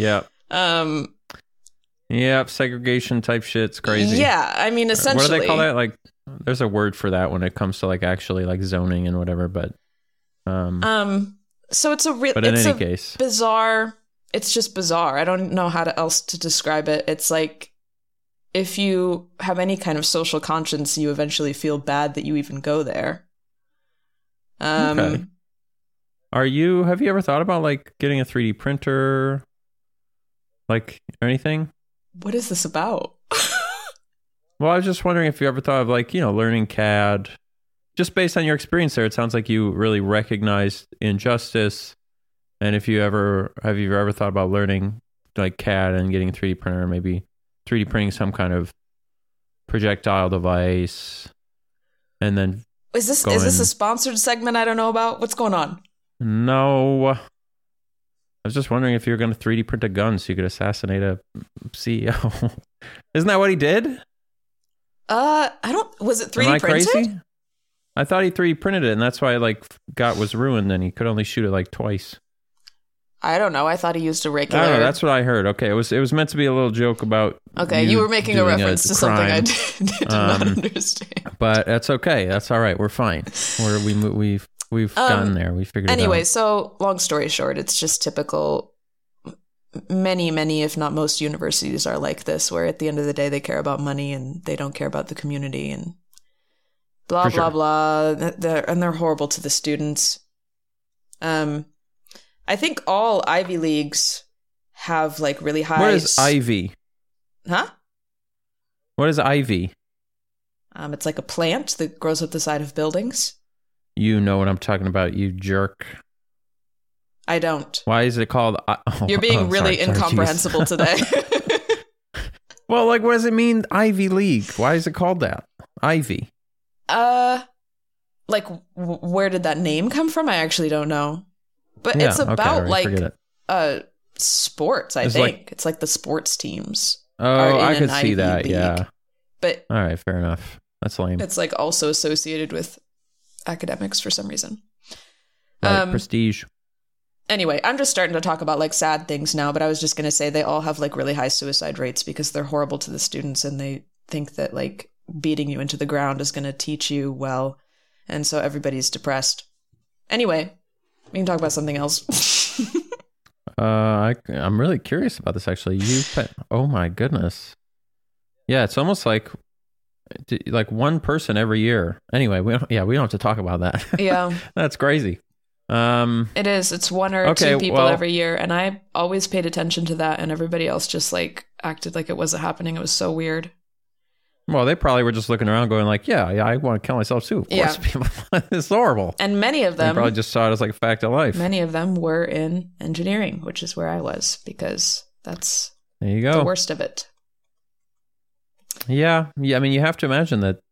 yeah, segregation type shit's crazy. Yeah, I mean, essentially. What do they call that? Like, there's a word for that when it comes to like actually like zoning and whatever. But so it's a real. But in any case, bizarre. It's just bizarre. I don't know how else to describe it. It's like if you have any kind of social conscience, you eventually feel bad that you even go there. Okay. Have you ever thought about like getting a 3D printer, like or anything? What is this about? Well, I was just wondering if you ever thought of like, you know, learning CAD. Just based on your experience there, it sounds like you really recognized injustice. And have you ever thought about learning like CAD and getting a 3D printer, maybe 3D printing some kind of projectile device, and then is this a sponsored segment I don't know about? What's going on? No. I was just wondering if you were going to 3D print a gun so you could assassinate a CEO. Isn't that what he did? Was it 3D Am I printed? Crazy? I thought he 3D printed it, and that's why like was ruined, and he could only shoot it like twice. I don't know. I thought he used a regular. I don't know. That's what I heard. Okay, it was meant to be a little joke about. Okay, you were making a reference to something I did not understand. But that's okay. That's all right. We're fine. We've gotten there. We figured it out. Anyway, so long story short, it's just typical. Many, if not most universities are like this, where at the end of the day, they care about money and they don't care about the community and blah, blah, blah. And they're horrible to the students. I think all Ivy Leagues have like really high... What is ivy? Huh? What is ivy? It's like a plant that grows up the side of buildings. You know what I'm talking about, you jerk. I don't. Why is it called... You're being really incomprehensible today. Well, like, what does it mean, Ivy League? Why is it called that? Ivy. Like, where did that name come from? I actually don't know. But it's about, sports, I think. It's like the sports teams. Oh, I could see that, yeah. But all right, fair enough. That's lame. It's, like, also associated with academics for some reason. Right, prestige. Anyway, I'm just starting to talk about, like, sad things now, but I was just going to say they all have, like, really high suicide rates because they're horrible to the students and they think that, like, beating you into the ground is going to teach you well. And so everybody's depressed. Anyway, we can talk about something else. I'm really curious about this, actually. Oh, my goodness. Yeah, it's almost like one person every year. Anyway, we don't have to talk about that. Yeah. That's crazy. It is. It's one or two people every year. And I always paid attention to that. And everybody else just like acted like it wasn't happening. It was so weird. Well, they probably were just looking around going like, yeah, I want to kill myself too. Of course, people, it's horrible. And many of them... They probably just saw it as like a fact of life. Many of them were in engineering, which is where I was, because that's there you go. The worst of it. Yeah. I mean, you have to imagine that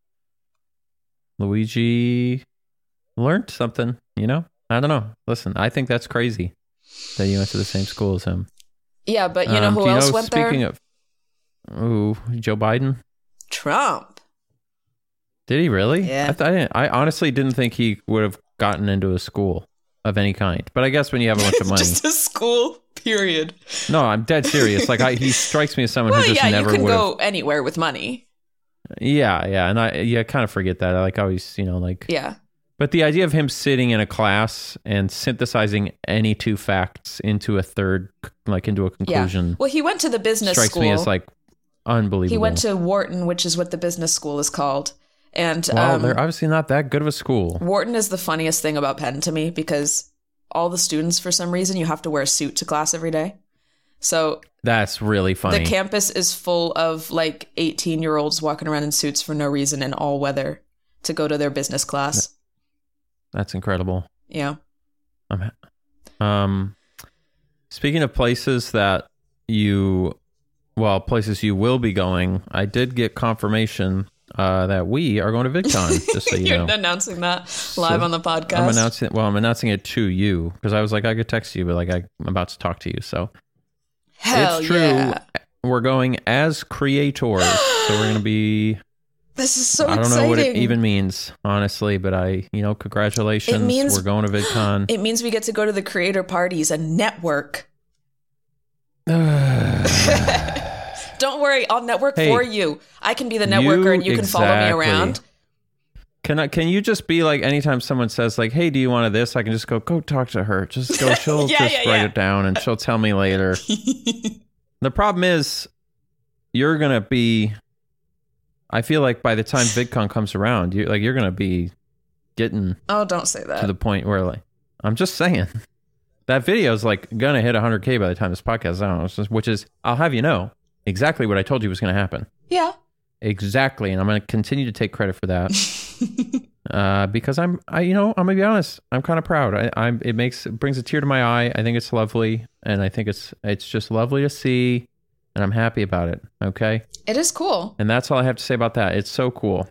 Luigi learned something, you know? I don't know. Listen, I think that's crazy that you went to the same school as him. Yeah, but you know who else went there? Speaking of... Ooh, Joe Biden? Trump. Did he really? Yeah. I honestly didn't think he would have gotten into a school of any kind. But I guess when you have a bunch of money... Just a school, period. No, I'm dead serious. Like, he strikes me as someone who just never would have... Well, yeah, you can go anywhere with money. Yeah. And I kind of forget that. I like always, like... Yeah. But the idea of him sitting in a class and synthesizing any two facts into a third, like into a conclusion... Yeah. Well, he went to the business school. Strikes me as, like, unbelievable. He went to Wharton, which is what the business school is called. And they're obviously not that good of a school. Wharton is the funniest thing about Penn to me because all the students, for some reason, you have to wear a suit to class every day. So that's really funny. The campus is full of like 18-year-olds walking around in suits for no reason in all weather to go to their business class. That's incredible. Yeah. Speaking of places places you will be going, I did get confirmation that we are going to VidCon, just so you know. You're announcing that live on the podcast? I'm announcing it to you, because I was like, I could text you, but like I'm about to talk to you, so. Hell it's true. Yeah. We're going as creators, so we're going to be... This is so exciting. I don't exciting. know what it even means, honestly, but congratulations. It means, we're going to VidCon. It means we get to go to the creator parties and network. Don't worry, I'll network for you. I can be the networker and you can follow me around. Can you just be like, anytime someone says like, hey, do you want this? I can just go talk to her. Just go, she'll write it down and she'll tell me later. The problem is you're going to be, I feel like by the time VidCon comes around, you're going to be getting don't say that. To the point where like, I'm just saying that video is like going to hit 100K by the time this podcast is out, which is, I'll have you know, exactly what I told you was going to happen. Yeah. Exactly. And I'm going to continue to take credit for that. Because I'm going to be honest, I'm kind of proud. It brings a tear to my eye. I think it's lovely. And I think it's just lovely to see. And I'm happy about it. Okay. It is cool. And that's all I have to say about that. It's so cool.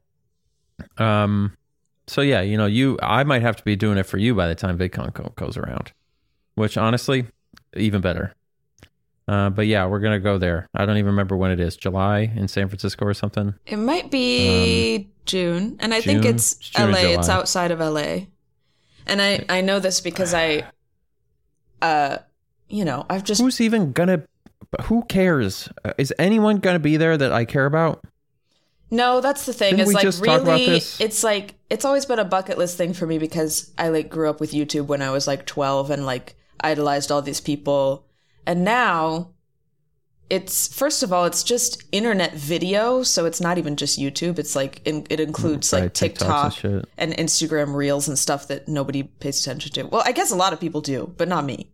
So yeah, I might have to be doing it for you by the time VidCon goes around, which honestly, even better. But yeah, we're going to go there. I don't even remember when it is. July in San Francisco or something? It might be June. And I think it's LA. It's outside of LA. And I know this because I've just... Who's even gonna... Who cares? Is anyone gonna be there that I care about? No, that's the thing. Didn't It's we like just talk about really, this? it's like, it's always been a bucket list thing for me because I like grew up with YouTube when I was like 12 and like idolized all these people. And now it's, first of all, it's just internet video. So it's not even just YouTube. It's like, it includes like TikTok and Instagram Reels and stuff that nobody pays attention to. Well, I guess a lot of people do, but not me.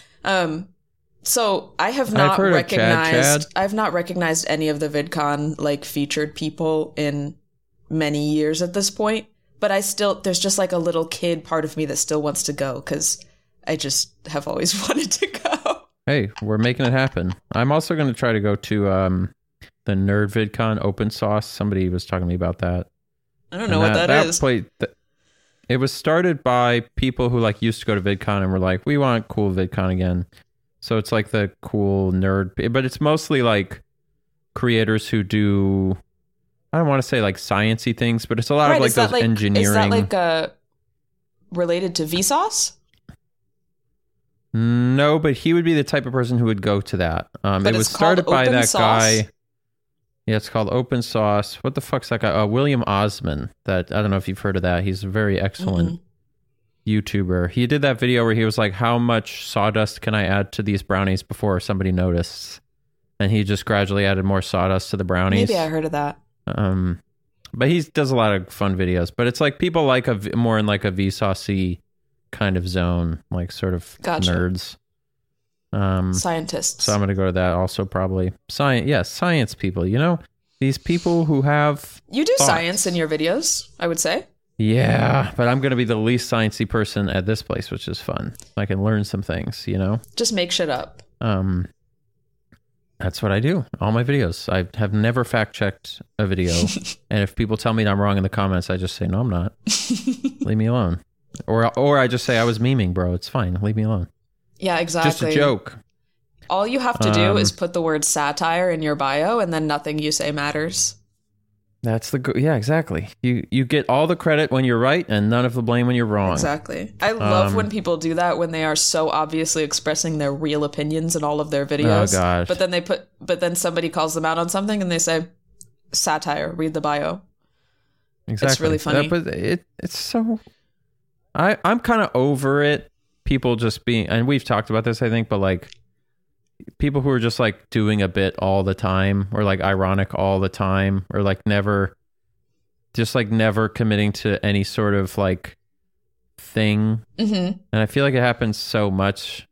So I have not recognized, I've not recognized any of the VidCon like featured people in many years at this point, but there's just like a little kid part of me that still wants to go because I just have always wanted to go. Hey, we're making it happen. I'm also going to try to go to the Nerd VidCon Open Sauce. Somebody was talking to me about that. I don't know what that is. It was started by people who like used to go to VidCon and were like, we want cool VidCon again. So it's like the cool nerd, but it's mostly like creators who do, I don't want to say like sciencey things, but it's a lot of like those engineering. Is that like related to Vsauce? No, but he would be the type of person who would go to that. It was started by that guy. Yeah, it's called Open Sauce. What the fuck's that guy? William Osman. That I don't know if you've heard of that. He's a very excellent YouTuber. He did that video where he was like, how much sawdust can I add to these brownies before somebody notices? And he just gradually added more sawdust to the brownies. Maybe I heard of that. But he does a lot of fun videos. But it's like people like more in like a Vsauce kind of zone, like sort of nerds. Scientists. So I'm going to go to that also probably. Science people. These people who have You do thoughts. Science in your videos, I would say. Yeah, but I'm going to be the least sciencey person at this place, which is fun. I can learn some things, Just make shit up. That's what I do. All my videos. I have never fact-checked a video. And if people tell me I'm wrong in the comments, I just say, no, I'm not. Leave me alone. Or I just say, I was memeing, bro. It's fine. Leave me alone. Yeah, exactly. Just a joke. All you have to do is put the word satire in your bio, and then nothing you say matters. That's yeah, exactly. You get all the credit when you're right and none of the blame when you're wrong. Exactly. I love when people do that when they are so obviously expressing their real opinions in all of their videos. Oh gosh. But then somebody calls them out on something and they say satire, read the bio. Exactly. It's really funny. But it's so I'm kind of over it. People just being, and we've talked about this I think, but like people who are just like doing a bit all the time or like ironic all the time or like never committing to any sort of like thing. And I feel like it happens so much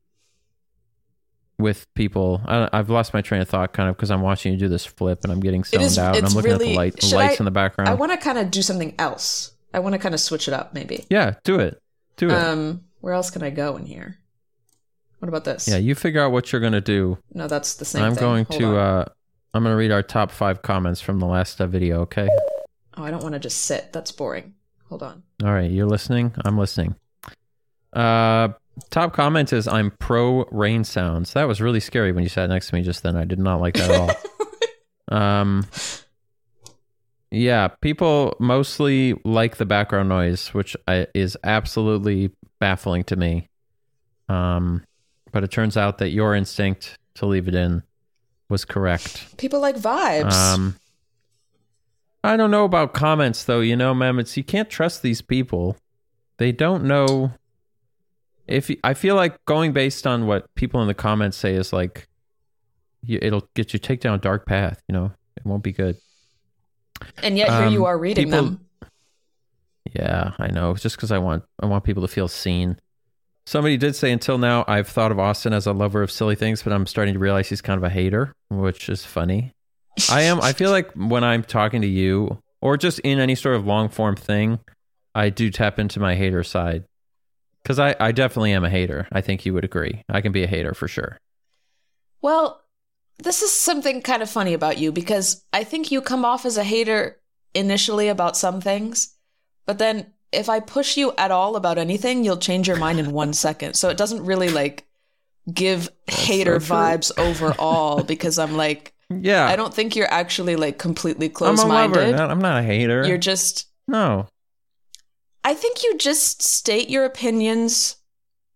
with people. I've lost my train of thought kind of because I'm watching you do this flip and I'm getting zoned out and I'm looking at the lights in the background. I want to kind of do something else. I want to kind of switch it up maybe. Yeah, do it. Where else can I go in here? What about this? Yeah, you figure out what you're going to do. No, that's the same I'm thing. going to read our top 5 comments from the last video, okay? Oh, I don't want to just sit. That's boring. Hold on. All right, you're listening? I'm listening. Top comment is, I'm pro rain sounds. That was really scary when you sat next to me just then. I did not like that at all. Yeah, people mostly like the background noise, which is absolutely baffling to me. But it turns out that your instinct to leave it in was correct. People like vibes. I don't know about comments though, ma'am. You can't trust these people. They don't know. I feel like going based on what people in the comments say is like, it'll get you take down a dark path. It won't be good. And yet here you are reading them. Yeah, I know. It's just because I want people to feel seen. Somebody did say, until now, I've thought of Austin as a lover of silly things, but I'm starting to realize he's kind of a hater, which is funny. I feel like when I'm talking to you, or just in any sort of long form thing, I do tap into my hater side. Because I definitely am a hater. I think you would agree. I can be a hater for sure. Well, this is something kind of funny about you, because I think you come off as a hater initially about some things, but then if I push you at all about anything, you'll change your mind in 1 second. So it doesn't really like give hater vibes overall, because I'm like, yeah, I don't think you're actually like completely closed-minded. I'm a lover. I'm not a hater. You're just... No. I think you just state your opinions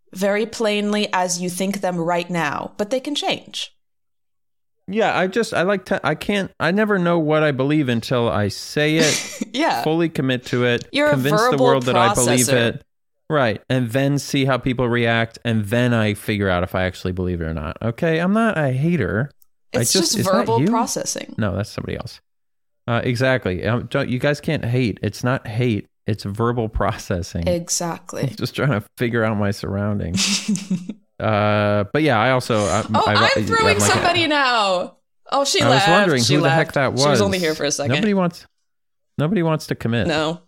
very plainly as you think them right now, but they can change. Yeah, I never know what I believe until I say it, Yeah. fully commit to it, You're convince a verbal the world that I believe processor. it. Right. And then see how people react. And then I figure out if I actually believe it or not. Okay. I'm not a hater. It's just is that verbal you? processing. No, that's somebody else. Exactly. You guys can't hate. It's not hate. It's verbal processing. Exactly. I'm just trying to figure out my surroundings. But yeah, I also. I'm throwing somebody now. Oh, she left. I was wondering she who left. the heck that was. She was only here for a second. Nobody wants to commit. No.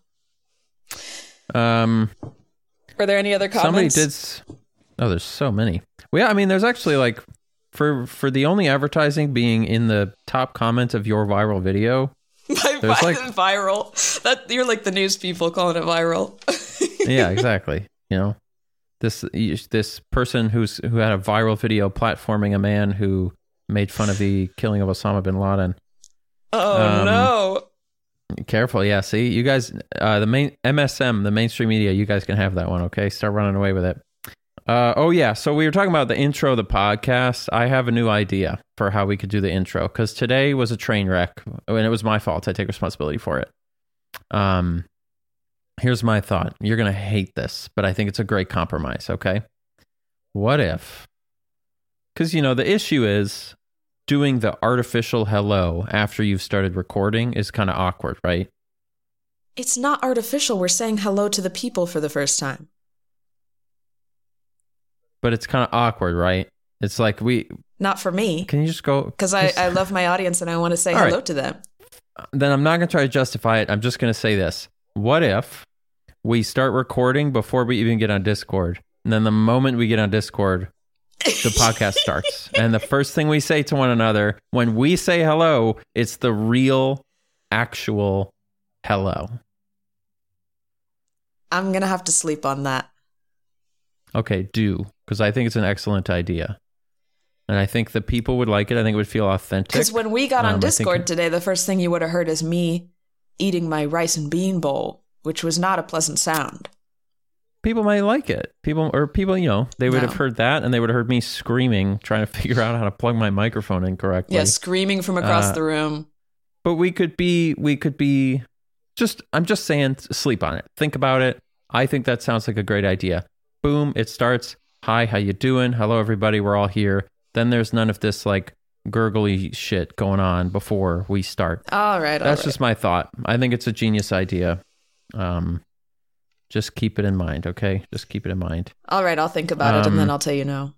Were there any other comments? Somebody did. Oh, there's so many. Well, yeah, I mean, there's actually like for the only advertising being in the top comment of your viral video. Viral. That you're like the news people calling it viral. Yeah, exactly. You know, this person who had a viral video platforming a man who made fun of the killing of Osama bin Laden. Oh no. Careful. Yeah. See, you guys, the main MSM, the mainstream media, you guys can have that one. Okay. Start running away with it. Oh yeah. So we were talking about the intro of the podcast. I have a new idea for how we could do the intro, because today was a train wreck and it was my fault. I take responsibility for it. Here's my thought. You're going to hate this, but I think it's a great compromise. Okay. What if, because the issue is doing the artificial hello after you've started recording is kind of awkward, right? It's not artificial. We're saying hello to the people for the first time. But it's kind of awkward, right? It's like Not for me. Can you just go? Because I love my audience and I want to say hello to them. Then I'm not going to try to justify it. I'm just going to say this. What if we start recording before we even get on Discord? And then the moment we get on Discord, the podcast starts. And the first thing we say to one another, when we say hello, it's the real, actual hello. I'm going to have to sleep on that. Okay, because I think it's an excellent idea. And I think the people would like it. I think it would feel authentic. Because when we got on Discord today, the first thing you would have heard is me eating my rice and bean bowl, which was not a pleasant sound. People might like it. People, they would have heard that, and they would have heard me screaming, trying to figure out how to plug my microphone in correctly. Yeah, screaming from across the room. But we could be I'm just saying, sleep on it. Think about it. I think that sounds like a great idea. Boom, it starts. Hi, how you doing? Hello, everybody. We're all here. Then there's none of this like gurgly shit going on before we start. All right. That's just my thought. I think it's a genius idea. Just keep it in mind, okay? Just keep it in mind. All right, I'll think about it and then I'll tell you no.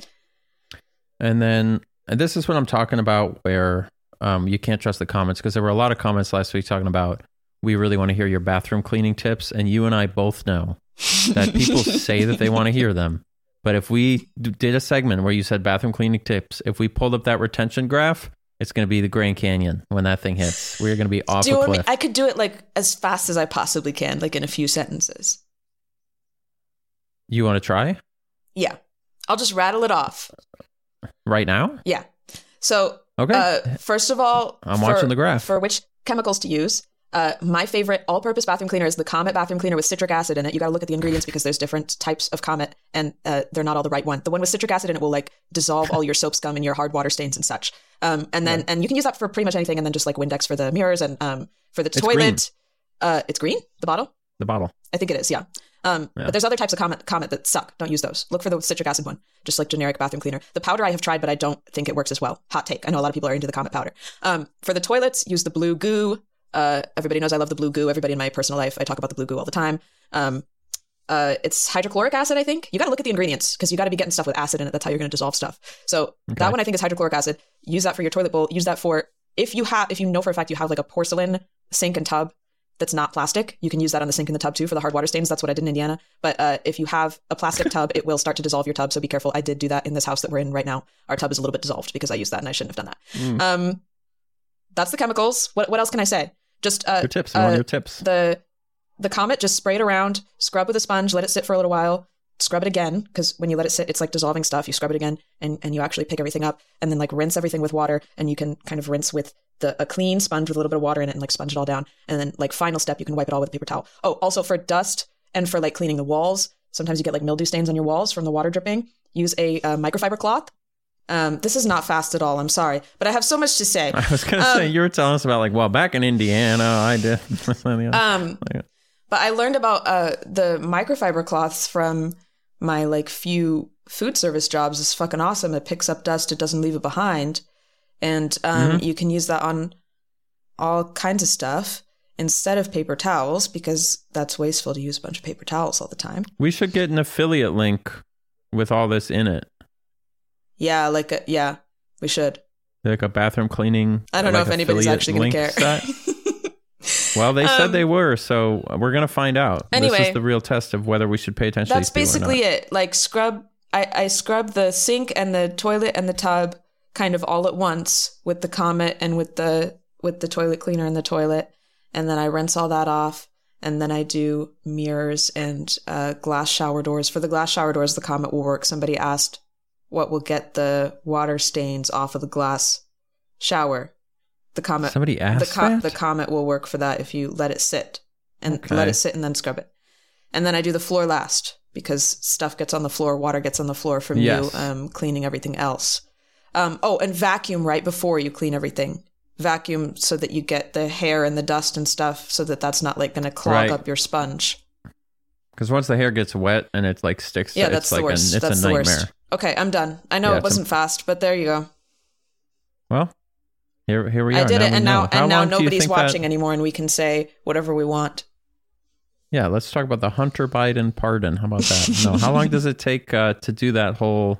And this is what I'm talking about where you can't trust the comments, because there were a lot of comments last week talking about, we really want to hear your bathroom cleaning tips. And you and I both know that people say that they want to hear them. But if we did a segment where you said bathroom cleaning tips, if we pulled up that retention graph, it's going to be the Grand Canyon when that thing hits. We're going to be off a cliff. I could do it like as fast as I possibly can, like in a few sentences. You want to try? Yeah. I'll just rattle it off. Right now? Yeah. So, okay. First of all, I'm watching the graph. For which chemicals to use, my favorite all-purpose bathroom cleaner is the Comet bathroom cleaner with citric acid in it. You got to look at the ingredients because there's different types of Comet, and they're not all the right one. The one with citric acid in it will like dissolve all your soap scum and your hard water stains and such. And you can use that for pretty much anything, and then just like Windex for the mirrors and for the toilet. It's green, the bottle? The bottle. I think it is, yeah. But there's other types of Comet that suck. Don't use those. Look for the citric acid one, just like generic bathroom cleaner. The powder I have tried, but I don't think it works as well. Hot take. I know a lot of people are into the Comet powder. For the toilets, use the blue goo. Everybody knows I love the blue goo. Everybody in my personal life, I talk about the blue goo all the time. It's hydrochloric acid, I think. You got to look at the ingredients because you got to be getting stuff with acid in it. That's how you're going to dissolve stuff. So that one I think is hydrochloric acid. Use that for your toilet bowl. Use that for if you know for a fact you have like a porcelain sink and tub that's not plastic, you can use that on the sink and the tub too for the hard water stains. That's what I did in Indiana. But if you have a plastic tub, it will start to dissolve your tub. So be careful. I did do that in this house that we're in right now. Our tub is a little bit dissolved because I used that and I shouldn't have done that. That's the chemicals. What else can I say? Just your tips. I want your tips. The Comet, just spray it around, scrub with a sponge, let it sit for a little while, scrub it again, because when you let it sit, it's like dissolving stuff. You scrub it again, and you actually pick everything up, and then like rinse everything with water, and you can kind of rinse with a clean sponge with a little bit of water in it and like sponge it all down. And then like final step, you can wipe it all with a paper towel. Oh, also for dust and for like cleaning the walls, sometimes you get like mildew stains on your walls from the water dripping. Use a microfiber cloth. This is not fast at all. I'm sorry, but I have so much to say. I was going to say, you were telling us about like, well, back in Indiana, I did. But I learned about the microfiber cloths from my like few food service jobs. It's fucking awesome. It picks up dust. It doesn't leave it behind. And you can use that on all kinds of stuff instead of paper towels, because that's wasteful to use a bunch of paper towels all the time. We should get an affiliate link with all this in it. Yeah, we should. Like a bathroom cleaning. I don't know if anybody's actually going to care. Well, they said they were, so we're going to find out. Anyway, this is the real test of whether we should pay attention to these people or not. That's basically it. Like I scrub the sink and the toilet and the tub kind of all at once with the Comet and with the toilet cleaner in the toilet. And then I rinse all that off. And then I do mirrors and glass shower doors. For the glass shower doors, the Comet will work. Somebody asked what will get the water stains off of the glass shower. The Comet. Somebody asked that? The Comet will work for that if you let it sit. And let it sit and then scrub it. And then I do the floor last, because stuff gets on the floor, water gets on the floor from you cleaning everything else. And vacuum right before you clean everything. Vacuum so that you get the hair and the dust and stuff, so that that's not like going to clog up your sponge. Because once the hair gets wet and it like sticks, yeah, that's it's the worst. It's a nightmare. Okay, I'm done. I know it wasn't fast, but there you go. Well, here we are. I did it, and now nobody's watching anymore, and we can say whatever we want. Yeah, let's talk about the Hunter Biden pardon. How about that? No, how long does it take to do that whole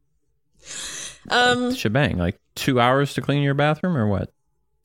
shebang? Like 2 hours to clean your bathroom, or what?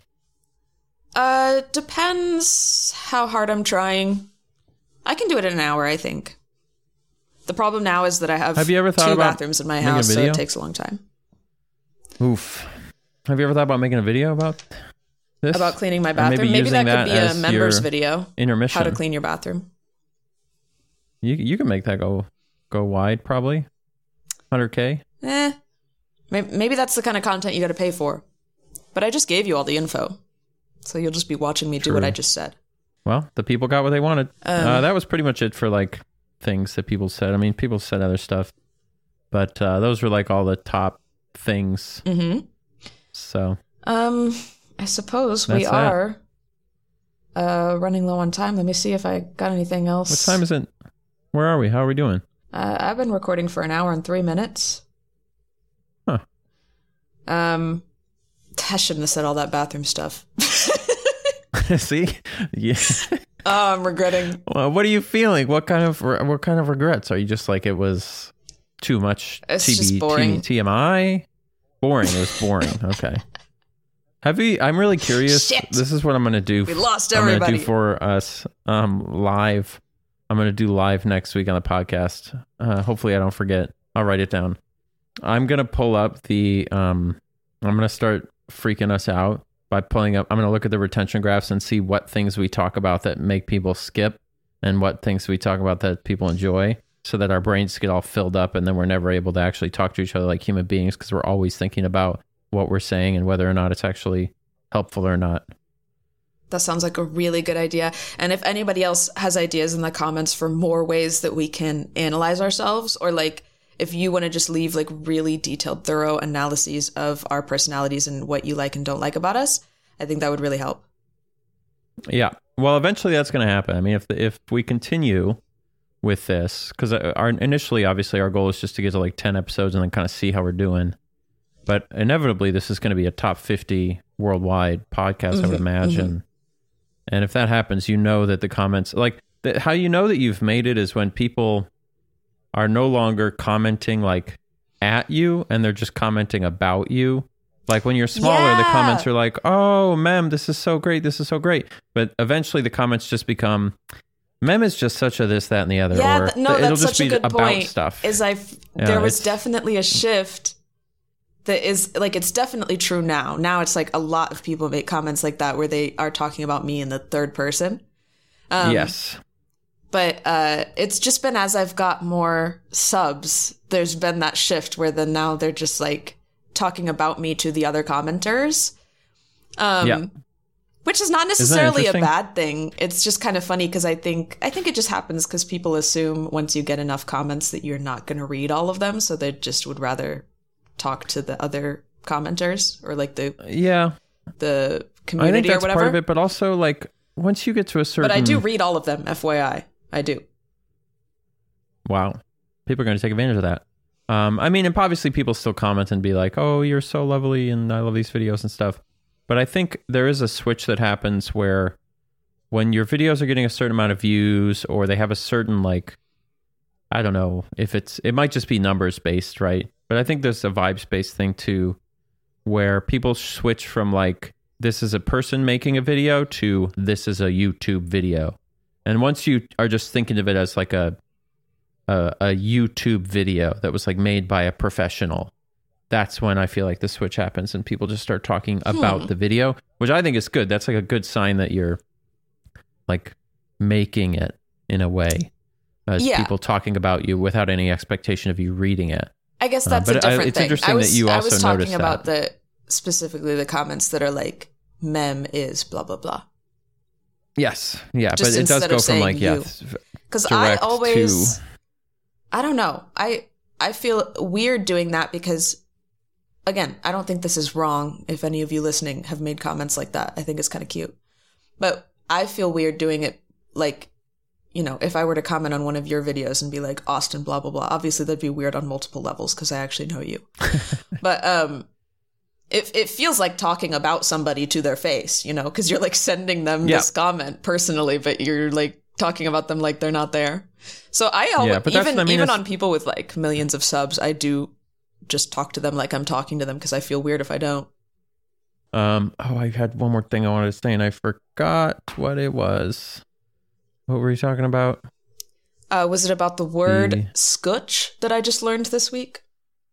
Depends how hard I'm trying. I can do it in an hour, I think. The problem now is that I have you ever thought two about bathrooms in my house, so it takes a long time. Oof. Have you ever thought about making a video about this? About cleaning my bathroom? Maybe that could be a members video. Intermission. How to clean your bathroom. You can make that go wide, probably. 100K? Maybe that's the kind of content you got to pay for. But I just gave you all the info. So you'll just be watching me do what I just said. Well, the people got what they wanted. That was pretty much it for like things that people said. I mean, people said other stuff, but those were like all the top things. Mm-hmm. So, I suppose we are running low on time. Let me see if I got anything else. What time is it? Where are we? How are we doing? I've been recording for 1 hour and 3 minutes. Huh. I shouldn't have said all that bathroom stuff. See? Yeah. Oh, I'm regretting. Well, what are you feeling? What kind of regrets? Are you just like it was too much? It's just boring. TMI? Boring. It was boring. Okay. I'm really curious. Shit. This is what I'm going to do. We lost everybody. I'm going to do for us live. I'm going to do live next week on the podcast. Hopefully I don't forget. I'll write it down. I'm going to pull up the... I'm going to start freaking us out by pulling up. I'm going to look at the retention graphs and see what things we talk about that make people skip and what things we talk about that people enjoy, so that our brains get all filled up and then we're never able to actually talk to each other like human beings, because we're always thinking about what we're saying and whether or not it's actually helpful or not. That sounds like a really good idea. And if anybody else has ideas in the comments for more ways that we can analyze ourselves, or like if you want to just leave like really detailed, thorough analyses of our personalities and what you like and don't like about us, I think that would really help. Yeah. Well, eventually that's going to happen. I mean, if we continue with this, because initially, obviously, our goal is just to get to like 10 episodes and then kind of see how we're doing. But inevitably, this is going to be a top 50 worldwide podcast, I would imagine. Mm-hmm. And if that happens, you know that the comments, like how you know that you've made it is when people are no longer commenting like at you, and they're just commenting about you. Like when you're smaller, the comments are like, "Oh, Mem, this is so great. This is so great." But eventually the comments just become, "Mem is just such a this, that, and the other." Yeah, or that's such a good point. Stuff. There was definitely a shift that is like, it's definitely true now. Now it's like a lot of people make comments like that where they are talking about me in the third person. Yes. But it's just been as I've got more subs, there's been that shift where then now they're just like talking about me to the other commenters. Which is not necessarily a interesting? bad thing. It's just kind of funny because I think it just happens because people assume once you get enough comments that you're not going to read all of them, so they just would rather talk to the other commenters or like the community I think that's or whatever. part of it, but also like once you get to a certain... But I do read all of them, FYI. I do. Wow. People are going to take advantage of that. I mean, and obviously people still comment and be like, oh, you're so lovely and I love these videos and stuff. But I think there is a switch that happens where when your videos are getting a certain amount of views or they have a certain, like, I don't know if it might just be numbers based, right? But I think there's a vibes based thing too, where people switch from like, this is a person making a video to this is a YouTube video. And once you are just thinking of it as like a YouTube video that was like made by a professional, that's when I feel like the switch happens and people just start talking about the video, which I think is good. That's like a good sign that you're like making it in a way as people talking about you without any expectation of you reading it. I guess that's a different it's thing. interesting that you also I was talking noticed about that. specifically the comments that are like, mem is blah, blah, blah. Yes. Yeah. Just but it does instead go of from like, saying because I always, to... I don't know. I feel weird doing that because, again, I don't think this is wrong. If any of you listening have made comments like that, I think it's kind of cute. But I feel weird doing it like, you know, if I were to comment on one of your videos and be like, Austin, blah, blah, blah. Obviously, that'd be weird on multiple levels because I actually know you. But it feels like talking about somebody to their face, you know, because you're like sending them this comment personally, but you're like talking about them like they're not there. So I always, even on people with like millions of subs, I do just talk to them like I'm talking to them because I feel weird if I don't. I had one more thing I wanted to say and I forgot what it was. What were you talking about? Was it about the word scutch that I just learned this week?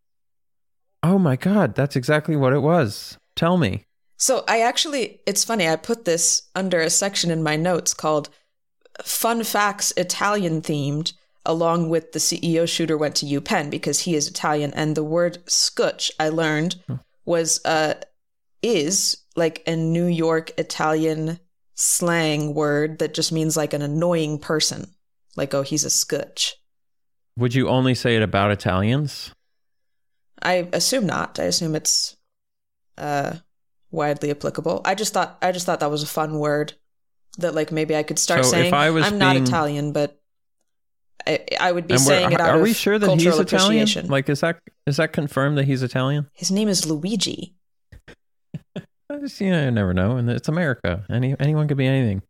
Oh my God, that's exactly what it was. Tell me. So it's funny, I put this under a section in my notes called Fun Facts Italian Themed, along with the CEO shooter went to UPenn because he is Italian, and the word scutch I learned is like a New York Italian slang word that just means like an annoying person. Like, oh, he's a scutch. Would you only say it about Italians? I assume not. I assume it's widely applicable. I just thought that was a fun word that like maybe I could start saying. I'm not Italian, but I would be saying it out of Are we sure that he's Italian? Like, is that confirmed that he's Italian? His name is Luigi. You never know, and it's America. Anyone could be anything.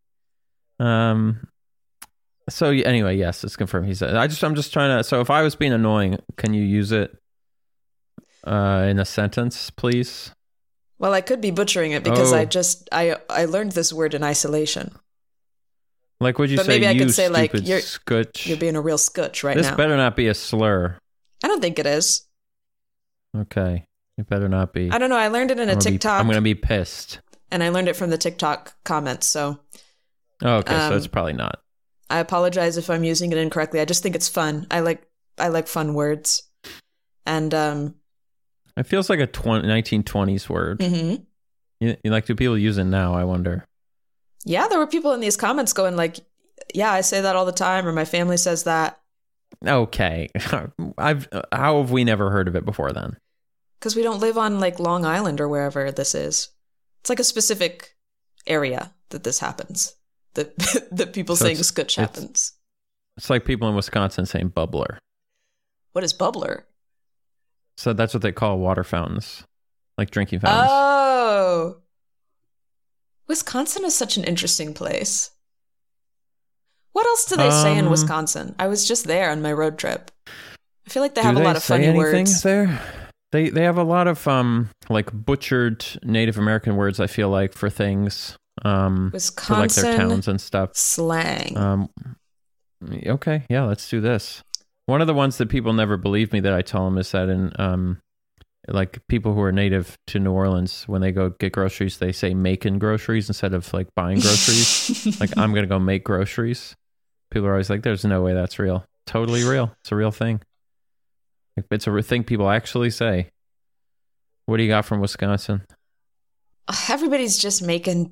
So anyway, yes, it's confirmed he's. I'm just trying to. So if I was being annoying, can you use it in a sentence, please? Well, I could be butchering it because I learned this word in isolation. Like, would you say? Maybe I could say like you're being a real scutch right now. This better not be a slur. I don't think it is. Okay. It better not be. I don't know. I learned it in a TikTok. I'm going to be pissed. And I learned it from the TikTok comments, so... Oh, okay, so it's probably not. I apologize if I'm using it incorrectly. I just think it's fun. I like fun words. And... It feels like a 1920s word. Mm-hmm. You like, do people use it now, I wonder? Yeah, there were people in these comments going like, yeah, I say that all the time, or my family says that. Okay. How have we never heard of it before then? Because we don't live on like Long Island or wherever this is. It's like a specific area that this happens. That people saying scutch happens. It's like people in Wisconsin saying bubbler. What is bubbler? So that's what they call water fountains. Like drinking fountains. Oh. Wisconsin is such an interesting place. What else do they say in Wisconsin? I was just there on my road trip. I feel like they have a lot of funny words there. They have a lot of like butchered Native American words, I feel like, for things. Wisconsin for like their towns and stuff. Slang. Okay, yeah, let's do this. One of the ones that people never believe me that I tell them is that in like people who are native to New Orleans, when they go get groceries, they say making groceries instead of like buying groceries. Like, I'm gonna go make groceries. People are always like, "There's no way that's real." Totally real. It's a real thing. It's a thing people actually say. What do you got from Wisconsin? Everybody's just making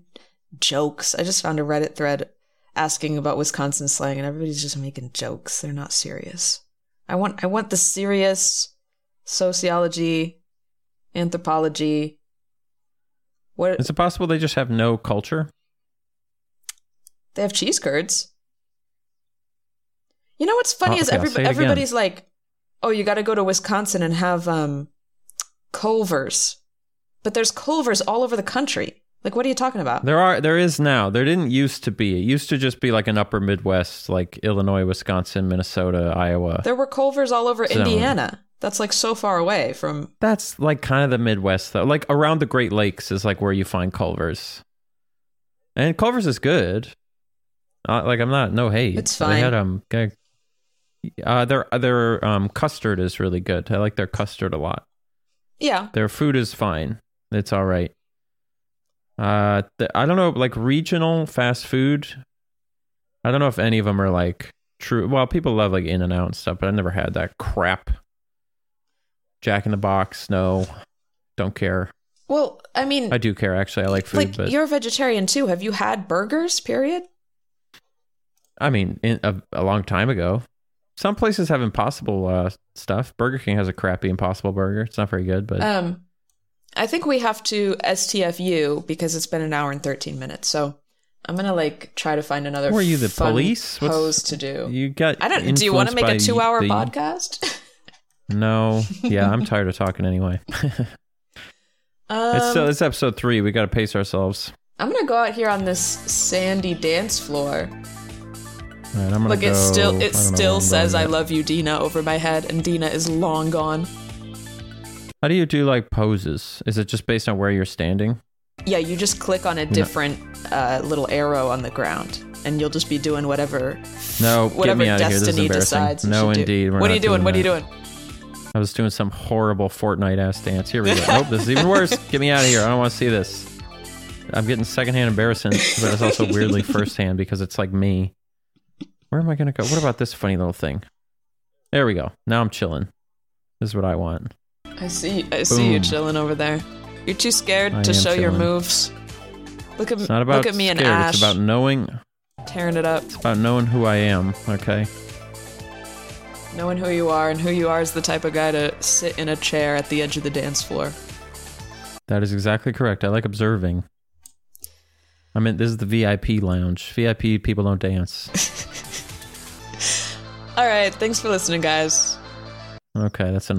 jokes. I just found a Reddit thread asking about Wisconsin slang, and everybody's just making jokes. They're not serious. I want the serious sociology, anthropology. What Is it possible they just have no culture? They have cheese curds. You know what's funny is okay, I'll say it everybody's like, "Oh, you got to go to Wisconsin and have Culver's," but there's Culver's all over the country. Like, what are you talking about? There is now. There didn't used to be. It used to just be like an upper Midwest, like Illinois, Wisconsin, Minnesota, Iowa. There were Culver's all over Indiana. That's like so far away from. That's like kind of the Midwest, though. Like around the Great Lakes is like where you find Culver's, and Culver's is good. Like I'm not no hate. It's fine. They had their custard is really good. I like their custard a lot. Yeah. Their food is fine. It's all right. I don't know, like regional fast food. I don't know if any of them are like true. Well, people love like In-N-Out and stuff, but I've never had that crap. Jack in the Box, no, don't care. Well, I mean, I do care actually. I like food, like but you're a vegetarian too. Have you had burgers? Period. I mean, a long time ago. Some places have Impossible stuff. Burger King has a crappy Impossible burger. It's not very good, but I think we have to STFU because it's been an hour and 13 minutes. So I'm gonna like try to find another. Were you the fun police? pose to do? You got. I don't. Do you want to make a 2-hour the... podcast? No. Yeah, I'm tired of talking anyway. It's episode 3. We got to pace ourselves. I'm gonna go out here on this sandy dance floor. All right, I'm gonna Look, go. it still says "I love you, Dina" over my head, and Dina is long gone. How do you do like poses? Is it just based on where you're standing? Yeah, you just click on a different little arrow on the ground, and you'll just be doing whatever get me out of here. This is Destiny embarrassing. decides. No, indeed. What are you doing? What are you doing? I was doing some horrible Fortnite ass dance. Here we go. Nope, this is even worse. Get me out of here. I don't want to see this. I'm getting secondhand embarrassment, but it's also weirdly firsthand because it's like me. Where am I going to go? What about this funny little thing? There we go. Now I'm chilling. This is what I want. I see you chilling over there. You're too scared to show your moves. Look at me and Ash. It's about knowing. Tearing it up. It's about knowing who I am. Okay. Knowing who you are, and who you are is the type of guy to sit in a chair at the edge of the dance floor. That is exactly correct. I like observing. I mean, this is the VIP lounge. VIP people don't dance. All right. Thanks for listening, guys. Okay, that's enough.